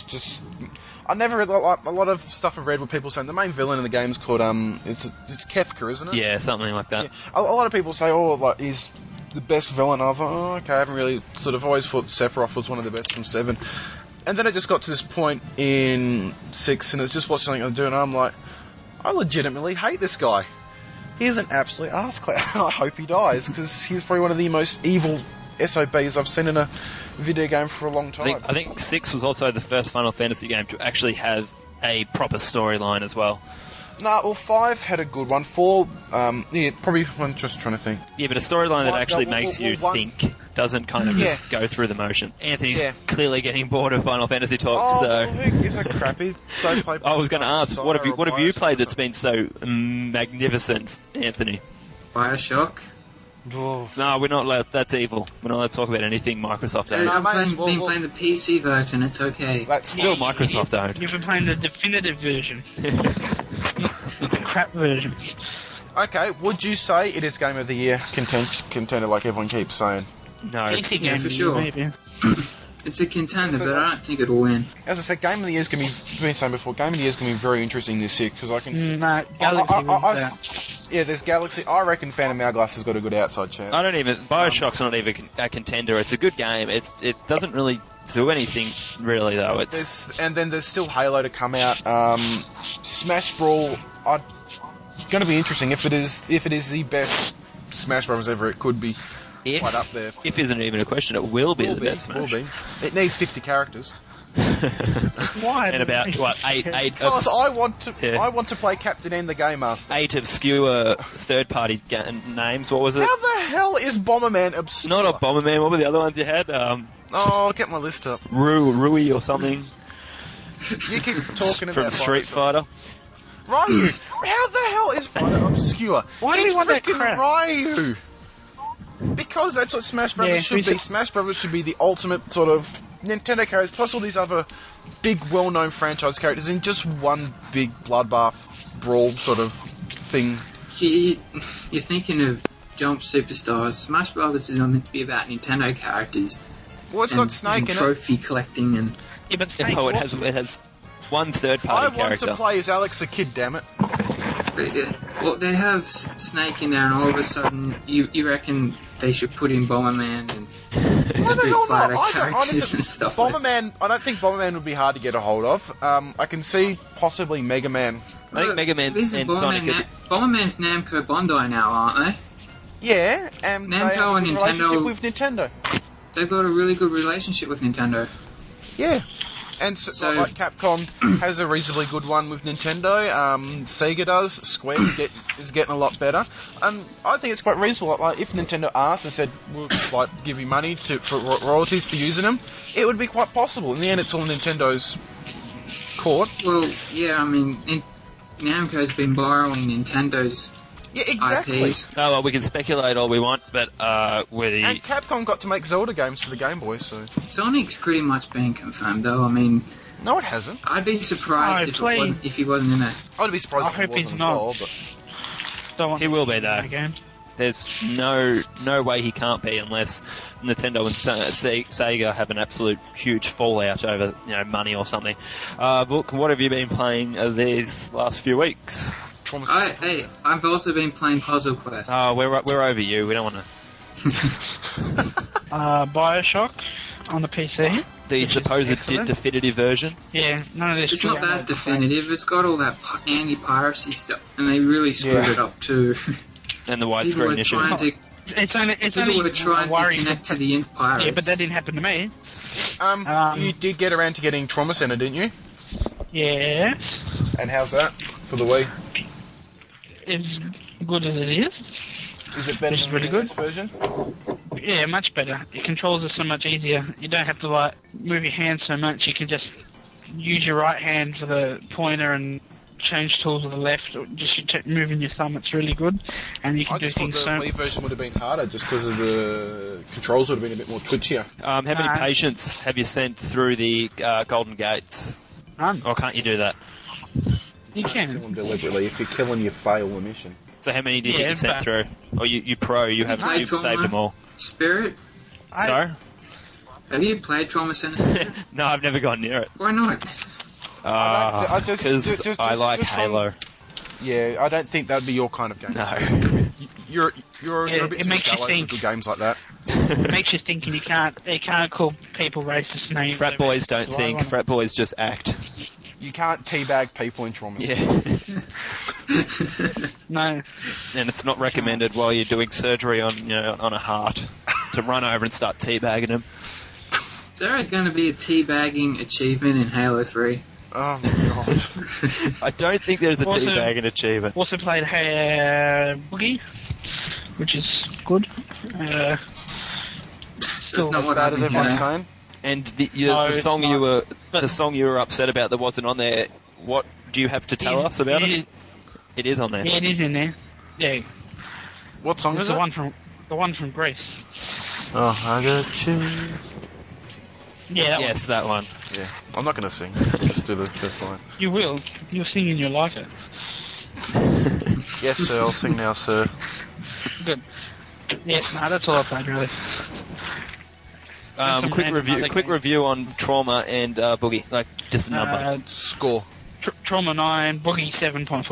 I never read a lot of stuff I've read where people saying the main villain in the game is called it's Kefka, isn't it? Yeah, something like that. Yeah. A lot of people say, he's the best villain. I thought, okay, I haven't really always thought Sephiroth was one of the best from 7. And then it just got to this point in 6, and it's just what's something I'm doing. And I'm like, I legitimately hate this guy. He's an absolute arseclown. I hope he dies, because he's probably one of the most evil SOBs I've seen in a video game for a long time. I think 6 was also the first Final Fantasy game to actually have a proper storyline as well. 5 had a good one. 4, probably. I'm just trying to think. Yeah, but a storyline that actually makes you think, doesn't kind of just go through the motion. Anthony's clearly getting bored of Final Fantasy talk, so... who gives a crap? Don't play. I was going to ask, what have you played that's been so magnificent, Anthony? Bioshock. Oh. No, we're not allowed. That's evil. We're not allowed to talk about anything Microsoft owned. I've been playing the PC version. It's okay. That's still Microsoft owned. You've been playing the definitive version. The crap version. Okay, would you say it is Game of the Year contender like everyone keeps saying? No. Yeah, for sure. Maybe. It's a contender, but I don't think it'll win. As I said, Game of the Year is going to be, been saying before, Game of the Year is going to be very interesting this year, because I can... Galaxy there's Galaxy. I reckon Phantom Hourglass has got a good outside chance. Bioshock's not even a contender. It's a good game. It doesn't really do anything, really, though. And then there's still Halo to come out. Smash Brawl... going to be interesting. If it is the best Smash Bros. Ever, it could be... quite up there. If isn't even a question, it will be the best Smash. Will be. It needs 50 characters. Why? And about eight? Because I want to play Captain N, the Game Master. 8 obscure third-party names. What was it? How the hell is Bomberman obscure? Not a Bomberman. What were the other ones you had? I'll get my list up. Rui or something. You keep talking about from Street Fighter. Ryu. How the hell is Fighter obscure? Why do you want that crap? Ryu. Because that's what Smash Brothers should be. Smash Brothers should be the ultimate sort of Nintendo characters, plus all these other big, well-known franchise characters in just one big bloodbath brawl sort of thing. You're thinking of jump superstars. Smash Brothers is not meant to be about Nintendo characters. Well, it's got Snake and in trophy collecting and... Yeah, but Snake, Oh, it has one third-party character. I want to play as Alex the Kid, damn it. Well, they have Snake in there, and all of a sudden, you reckon they should put in Bomberman and Street Fighter characters and stuff. Bomberman, I don't think Bomberman would be hard to get a hold of. I can see possibly Mega Man. I think Mega Man and Sonic. Bomberman's Namco Bandai now, aren't they? Yeah, and Namco they have and a Nintendo. relationship with Nintendo. They've got a really good relationship with Nintendo. Yeah. And so, like Capcom has a reasonably good one with Nintendo. Sega does. Square is getting a lot better. And I think it's quite reasonable. Like if Nintendo asked and said, "We'll give you money for royalties for using them," it would be quite possible. In the end, it's all Nintendo's court. Well, yeah, I mean, Namco's been borrowing Nintendo's exactly. IPs. Oh, well, we can speculate all we want, but And Capcom got to make Zelda games for the Game Boy, so... Sonic's pretty much been confirmed, though. I mean... No, it hasn't. I'd be surprised if he wasn't in there. I'd be surprised if he wasn't as well, but... He will be, though. There's no way he can't be unless Nintendo and Sega have an absolute huge fallout over money or something. Book, what have you been playing these last few weeks? I've also been playing Puzzle Quest. Oh, we're over you. We don't want to. Bioshock on the PC. The supposed definitive version. Yeah, none of this. It's not that definitive. It's got all that anti-piracy stuff, and they really screwed it up too. And the widescreen issue. People were trying to connect to the pirates. Yeah, but that didn't happen to me. You did get around to getting Trauma Center, didn't you? Yes. And how's that for the Wii? As good as it is. Is it better than the NES version? Yeah, much better. Your controls are so much easier. You don't have to move your hand so much. You can just use your right hand for the pointer and change tools with the left. Or just moving your thumb. It's really good, and you can do things. I thought the Wii version would have been harder just because of the controls would have been a bit more twitchier. How many patients have you sent through the Golden Gates? None. Or can't you do that? You can. Kill them deliberately. If you kill them, you fail the mission. So how many did you send through? Or you've saved them all? Spirit? Sorry? Have you played Trauma Center? No, I've never gone near it. Why not? Because I like Halo. Yeah, I don't think that would be your kind of game. No. You're a bit too shallow for good games like that. It makes you think you can't call people racist names. Frat boys don't think, frat boys just act. You can't teabag people in Trauma. Yeah. No. And it's not recommended while you're doing surgery on a heart to run over and start teabagging them. Is there going to be a teabagging achievement in Halo 3? Oh my god. I don't think there's a teabagging achievement. Also played Boogie, which is good. Still not as bad as everyone's saying. And the song you were upset about that wasn't on there. What do you have to tell us about it? It is on there. Yeah, it is in there. Yeah. What song is it? The one from Greece. Oh, I got you. Yeah. That one. Yeah. I'm not going to sing. Just do the first line. You will. You'll sing and you'll like it. Yes, sir. I'll sing now, sir. Good. Yeah. No, that's all I played really. Quick review on Trauma and Boogie, like just a number. Score. Trauma 9, Boogie 7.5.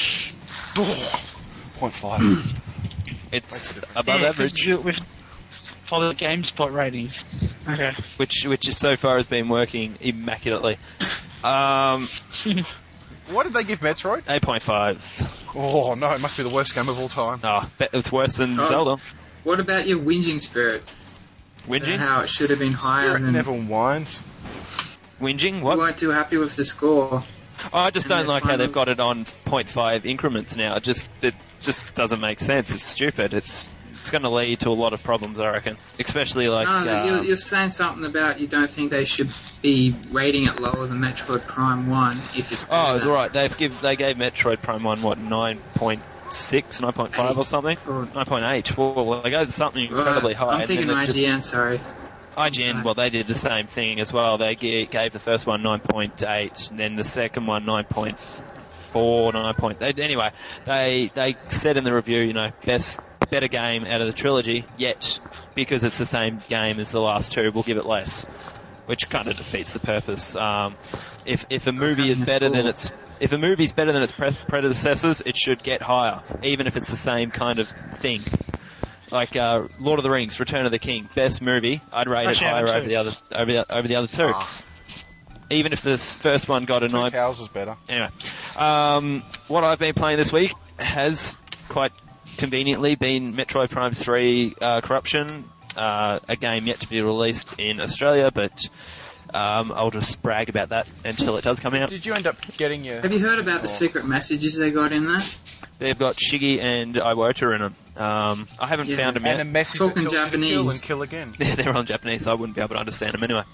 0.5. It's above average. With follow the GameSpot ratings. Okay. Which so far has been working immaculately. What did they give Metroid? 8.5. Oh no, it must be the worst game of all time. Oh, it's worse than Zelda. What about your whinging Spirit? Whinging? How it should have been higher Spirit than... never whines. Whinging? What? You weren't too happy with the score. Oh, I just don't like how they've got it on 0.5 increments now. It just doesn't make sense. It's stupid. It's going to lead to a lot of problems, I reckon. Especially like... No, you're saying something about you don't think they should be rating it lower than Metroid Prime 1 if it's... Right. They gave Metroid Prime 1, 9.6, 9.5 or something? 9.8. Well, they gave something incredibly high. I'm thinking IGN, sorry. IGN, well, they did the same thing as well. They gave the first one 9.8, and then the second one 9.4, 9. Anyway, they said in the review, best better game out of the trilogy, yet because it's the same game as the last two, we'll give it less, which kind of defeats the purpose. If a movie is better than its predecessors, it should get higher, even if it's the same kind of thing. Like Lord of the Rings, Return of the King, best movie, I'd rate it higher over the other two. Even if this first one got a 9. Two Towers is better. Anyway, what I've been playing this week has quite conveniently been Metroid Prime 3 Corruption, a game yet to be released in Australia, but I'll just brag about that until it does come out. Did you end up getting your... Have you heard about the secret messages they got in there? They've got Shiggy and Iwata in them. I haven't found them yet. And a message talking that tells Japanese. you to kill and kill again. They're on Japanese, so I wouldn't be able to understand them anyway.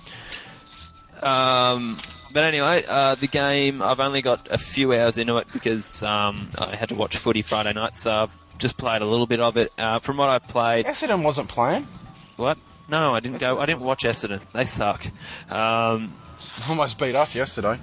But anyway, the game, I've only got a few hours into it because I had to watch footy Friday night, so I've just played a little bit of it. From what I've played... Essendon wasn't playing. What? No, I didn't go. I didn't watch Essendon. They suck. Almost beat us yesterday.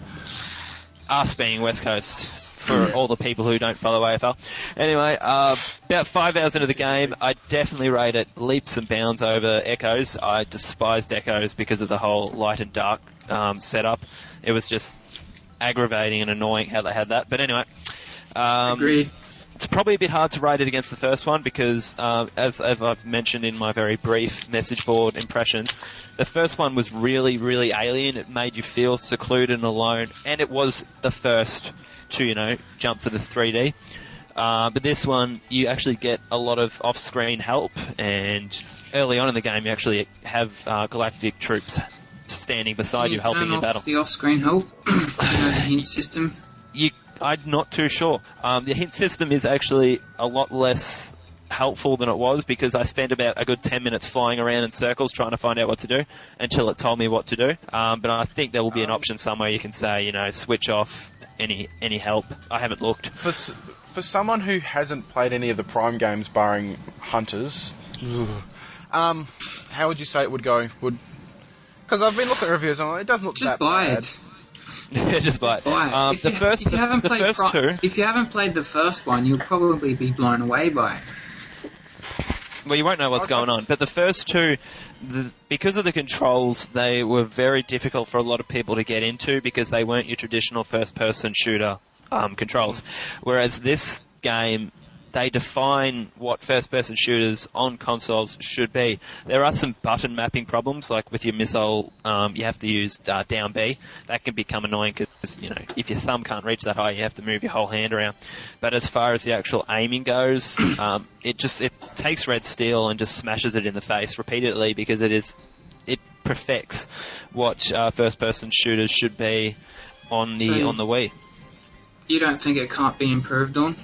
Us being West Coast, for all the people who don't follow AFL. Anyway, about 5 hours into the game, I definitely rate it leaps and bounds over Echoes. I despised Echoes because of the whole light and dark setup. It was just aggravating and annoying how they had that. But anyway... Agreed. It's probably a bit hard to rate it against the first one because, as I've mentioned in my very brief message board impressions, the first one was really, really alien. It made you feel secluded and alone, and it was the first to, jump to the 3D. But this one, you actually get a lot of off-screen help, and early on in the game, you actually have galactic troops standing beside you helping in battle. The off-screen help, the hint system. I'm not too sure. The hint system is actually a lot less helpful than it was because I spent about a good 10 minutes flying around in circles trying to find out what to do until it told me what to do. But I think there will be an option somewhere you can say, switch off any help. I haven't looked. For someone who hasn't played any of the Prime games barring Hunters, how would you say it would go? Because I've been looking at reviews and it doesn't look just that buy bad. It. Just buy it. If you haven't played the first one, you'll probably be blown away by it. Well, you won't know what's going on. But the first two, because of the controls, they were very difficult for a lot of people to get into because they weren't your traditional first-person shooter controls. Whereas this game, they define what first-person shooters on consoles should be. There are some button mapping problems, like with your missile, you have to use down B. That can become annoying because, if your thumb can't reach that high, you have to move your whole hand around. But as far as the actual aiming goes, it takes Red Steel and just smashes it in the face repeatedly because it perfects what first-person shooters should be on the Wii. You don't think it can't be improved on?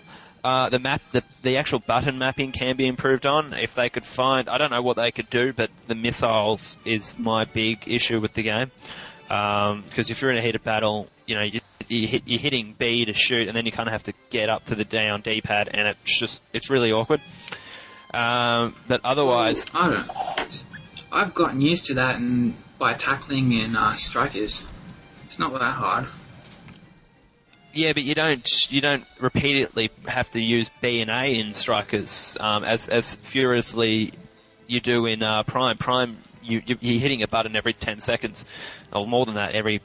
The actual button mapping can be improved on if they could find. I don't know what they could do, but the missiles is my big issue with the game. Because if you're in a heated battle, you're hitting B to shoot, and then you kind of have to get up to the down D-pad, and it's really awkward. But otherwise, I've gotten used to that, and by tackling in Strikers, it's not that hard. Yeah, but you don't repeatedly have to use B and A in Strikers as furiously you do in Prime. Prime, you're hitting a button every 10 seconds, or more than that, every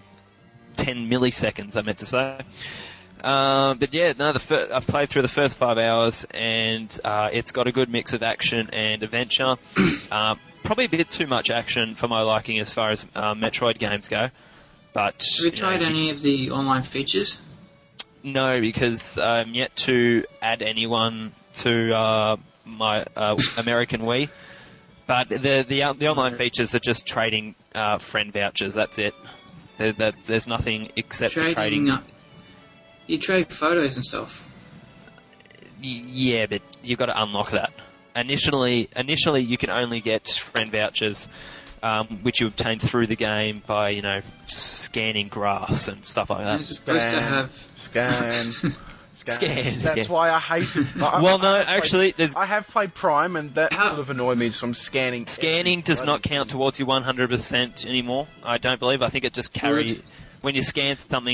10 milliseconds, I meant to say. But yeah, I've played through the first 5 hours, and it's got a good mix of action and adventure. Probably a bit too much action for my liking as far as Metroid games go. But, have you tried any of the online features? No, because I'm yet to add anyone to my American Wii. But the online features are just trading friend vouchers. That's it. There's nothing except for trading. You trade photos and stuff. Yeah, but you've got to unlock that. Initially, you can only get friend vouchers. Which you obtain through the game by, scanning grass and stuff like that. You're supposed to have... Scan. That's why I hate it. I have played Prime, and that sort of annoyed me, so I'm scanning. Scanning does not count towards your 100% anymore, I don't believe. I think it just carries... When you scan something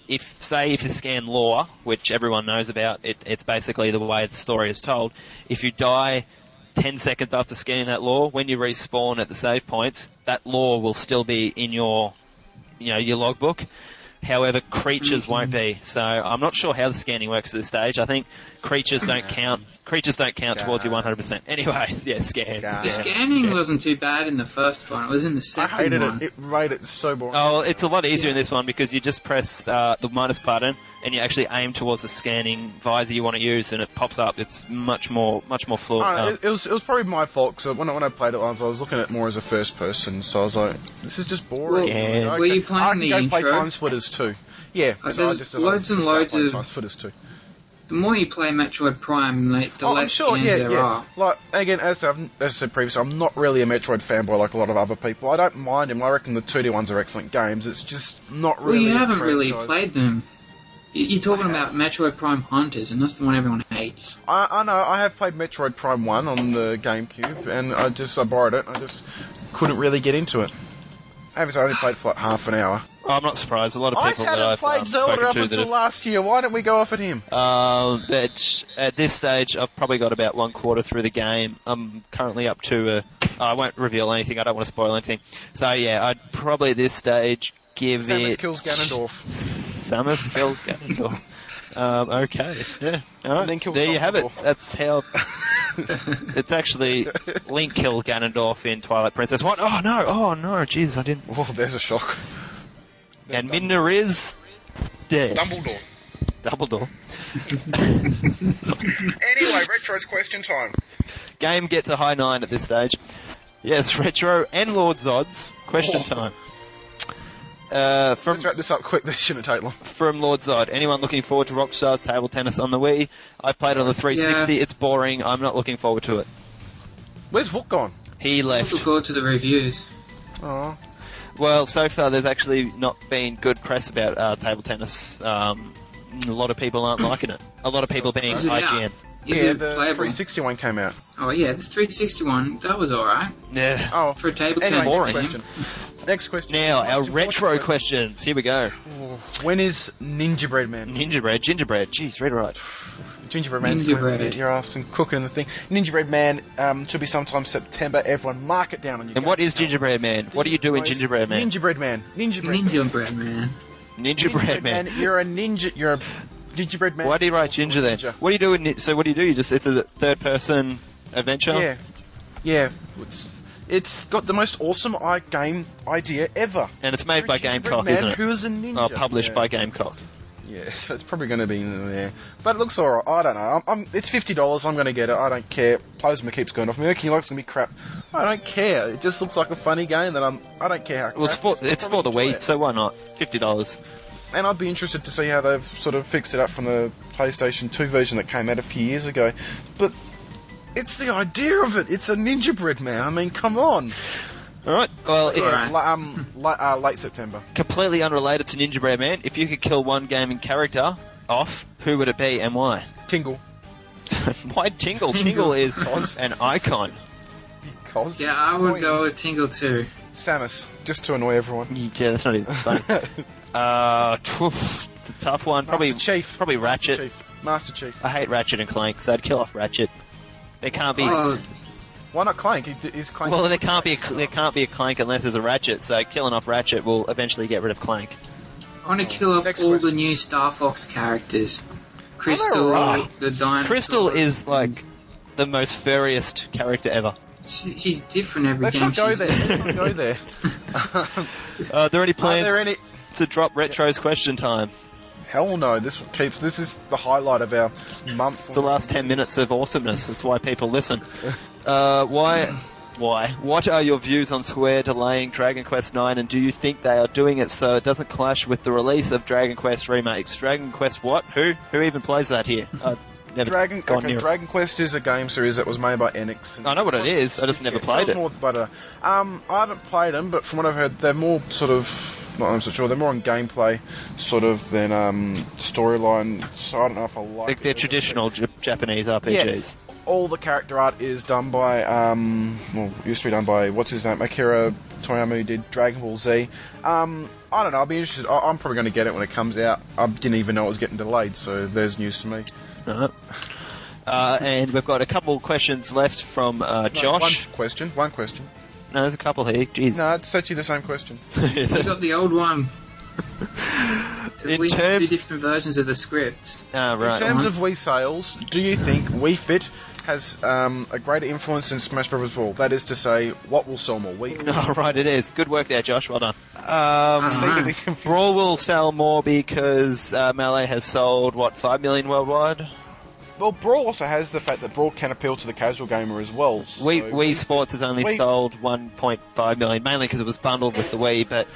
if you scan lore, which everyone knows about, it's basically the way the story is told. If you die 10 seconds after scanning that lore, when you respawn at the save points, that lore will still be in your logbook. However, creatures won't be. So I'm not sure how the scanning works at this stage. I think creatures don't count. Creatures don't count towards your 100%. Anyways, yeah, scans. The scanning wasn't too bad in the first one. It was in the second one. I hated it. It made it so boring. Oh, it's a lot easier in this one because you just press the minus button and you actually aim towards the scanning visor you want to use, and it pops up. It's much more fluid. It was probably my fault because when I played it once, I was looking at it more as a first person, so I was like, "This is just boring." Were you playing the intro? I can go play Time Splitters too. Yeah, there's loads and loads of Time Splitters too. The more you play Metroid Prime, the less scans there are. Like, again, as I said previously, I'm not really a Metroid fanboy like a lot of other people. I don't mind him. I reckon the 2D ones are excellent games. It's just not really. Well, you haven't really played them. You're talking about Metroid Prime Hunters, and that's the one everyone hates. I know. I have played Metroid Prime 1 on the GameCube, and I borrowed it. I just couldn't really get into it. I only played for like half an hour. Oh, I'm not surprised. A lot of people I hadn't played Zelda up until last year. Why don't we go off at him? At this stage, I've probably got about 1/4 through the game. I'm currently up to I won't reveal anything. I don't want to spoil anything. So, yeah, I'd probably at this stage give Samus it... kills Ganondorf. Samus kills Ganondorf. Okay, yeah. All right. And then there you have it. That's how... It's actually Link killed Ganondorf in Twilight Princess 1. Oh, no, Jesus, I didn't... Oh, there's a shock. And Midna is dead. Dumbledore. Anyway, Retro's question time. Game gets a high 9 at this stage. Yes, Retro and Lord Zod's question time. Let's wrap this up quick. This shouldn't take long. From Lord Zod. Anyone looking forward to Rockstar's table tennis on the Wii? I've played it on the 360. Yeah. It's boring. I'm not looking forward to it. Where's Vuk gone? He left. Look forward to the reviews. Oh. Well, so far there's actually not been good press about table tennis. A lot of people aren't liking it. A lot of people being IGN. Yeah, the 361 came out. Oh yeah, the 361, that was alright. Yeah. Oh, for a table tennis. Boring. Next question. Now, our retro questions. Here we go. When is Gingerbread Man? Gingerbread. Jeez, read it right. Gingerbread Man's coming. You're asking, cooking in the thing. Gingerbread Man should be sometime September. Everyone mark it down on your And what is Gingerbread Man? What do you do in Gingerbread Man? Gingerbread Man. Gingerbread Man. Gingerbread Man. You're a ninja. You're a gingerbread man. Why do you write ginger then? What do you do? So what do you do? It's a third-person adventure? Yeah. It's got the most awesome game idea ever. And it's made by Gamecock, isn't it? Who's a ninja? Published by Gamecock. Yeah, so it's probably going to be in there. But it looks alright. I don't know. It's $50. I'm going to get it. I don't care. Plasma keeps going off. Mercury likes going to be crap. I don't care. It just looks like a funny game that I don't care how crap. Well, it's for the Wii, so why not? $50. And I'd be interested to see how they've sort of fixed it up from the PlayStation 2 version that came out a few years ago. But it's the idea of it. It's a Gingerbread Man. I mean, come on. Alright, well... late September. Completely unrelated to Gingerbread Man, if you could kill one gaming character off, who would it be and why? Tingle. Why Tingle? Tingle is an icon. Because... Yeah, I would go with Tingle too. Samus, just to annoy everyone. Yeah, that's not even funny. The tough one. Probably Ratchet. Master Chief. I hate Ratchet and Clank, so I'd kill off Ratchet. There can't be... Why not Clank? Is Clank... Well, there can't be a Clank unless there's a Ratchet, so killing off Ratchet will eventually get rid of Clank. I want to kill off the new Star Fox characters. Crystal, the dinosaur. Crystal is, like, the most furriest character ever. She's different every game. Let's not go there. Are there any plans to drop Retro's question time? Hell no. This is the highlight of our month. It's the last 10 minutes of awesomeness. That's why people listen. Why? What are your views on Square delaying Dragon Quest IX, and do you think they are doing it so it doesn't clash with the release of Dragon Quest remakes? Dragon Quest what? Who even plays that here? Dragon Quest is a game series that was made by Enix. I know what it is. I just never played it. I haven't played them, but from what I've heard, they're more sort of... I'm so sure. They're more on gameplay sort of than storyline. So I don't know if I like they're traditional Japanese RPGs. Yeah. All the character art is done by... used to be done by... What's his name? Akira Toyama did Dragon Ball Z. I don't know, I'll be interested. I'm probably going to get it when it comes out. I didn't even know it was getting delayed, so there's news to me. And we've got a couple questions left from Josh. One question. No, there's a couple here. Jeez. No, it's actually the same question. You got the old one. We have two different versions of the script. Right. In terms of Wii sales, do you think Wii Fit has a greater influence than Smash Bros. Brawl? That is to say, what will sell more, Wii Fit? Oh, right, it is. Good work there, Josh. Well done. Brawl will sell more because Melee has sold, 5 million worldwide? Well, Brawl also has the fact that Brawl can appeal to the casual gamer as well. So Wii Sports has only sold 1.5 million, mainly because it was bundled with the Wii, but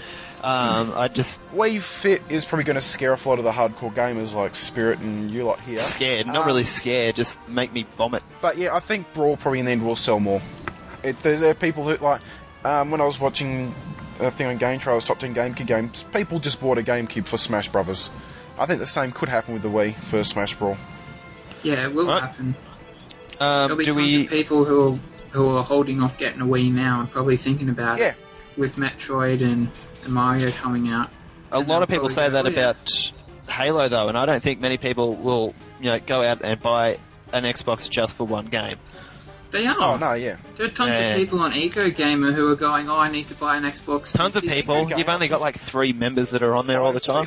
Wii Fit is probably going to scare off a lot of the hardcore gamers like Spirit and you lot here. Scared. Not really scared, just make me vomit. But yeah, I think Brawl probably in the end will sell more. There are people who, like, when I was watching a thing on Game Trailers, Top 10 GameCube games, people just bought a GameCube for Smash Brothers. I think the same could happen with the Wii for Smash Brawl. Yeah, it will happen. There'll be tons of people who are holding off getting a Wii now and probably thinking about it with Metroid and Mario coming out. A lot of people say that about Halo, though, and I don't think many people will, go out and buy an Xbox just for one game. They are. Oh, no, yeah. There are tons of people on EcoGamer who are going, I need to buy an Xbox. Tons of people. You've only got 3 members that are on there all the time.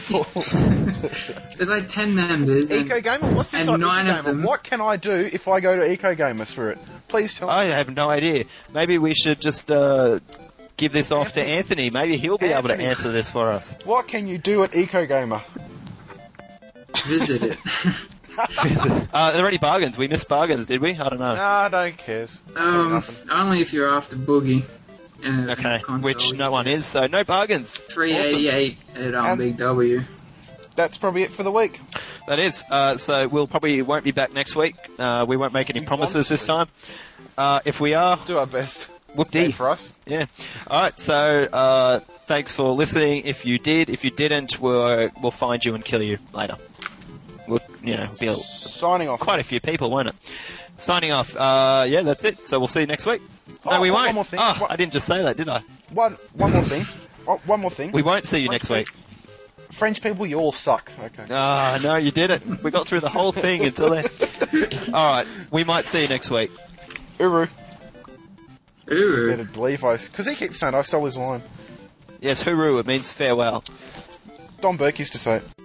There's 10 members. EcoGamer? What's this on EcoGamer? What can I do if I go to EcoGamer, Spirit? Please tell me. I have no idea. Maybe we should just give this off to Anthony. Maybe he'll be able to answer this for us. What can you do at EcoGamer? Visit it. Are there any bargains? We missed bargains, did we? I don't know. No, I don't care. Only if you're after Boogie. Okay, which no one is, so no bargains. $388 at Big W. That's probably it for the week. That is. So we'll probably won't be back next week. We won't make any promises this time. If we are, do our best. Whoop-dee. For us. Yeah. All right. So thanks for listening. If you didn't, we'll find you and kill you later. We'll, be signing off. Quite a few people, won't it? Signing off. Yeah, that's it. So we'll see you next week. No, we won't. One more thing. I didn't just say that, did I? One more thing. One more thing. We won't see you next week. French people, you all suck. Okay. No, you didn't. We got through the whole thing until then. All right. We might see you next week. Uru. Uru. Better believe because he keeps saying I stole his line. Yes, hooroo. It means farewell. Don Burke used to say it.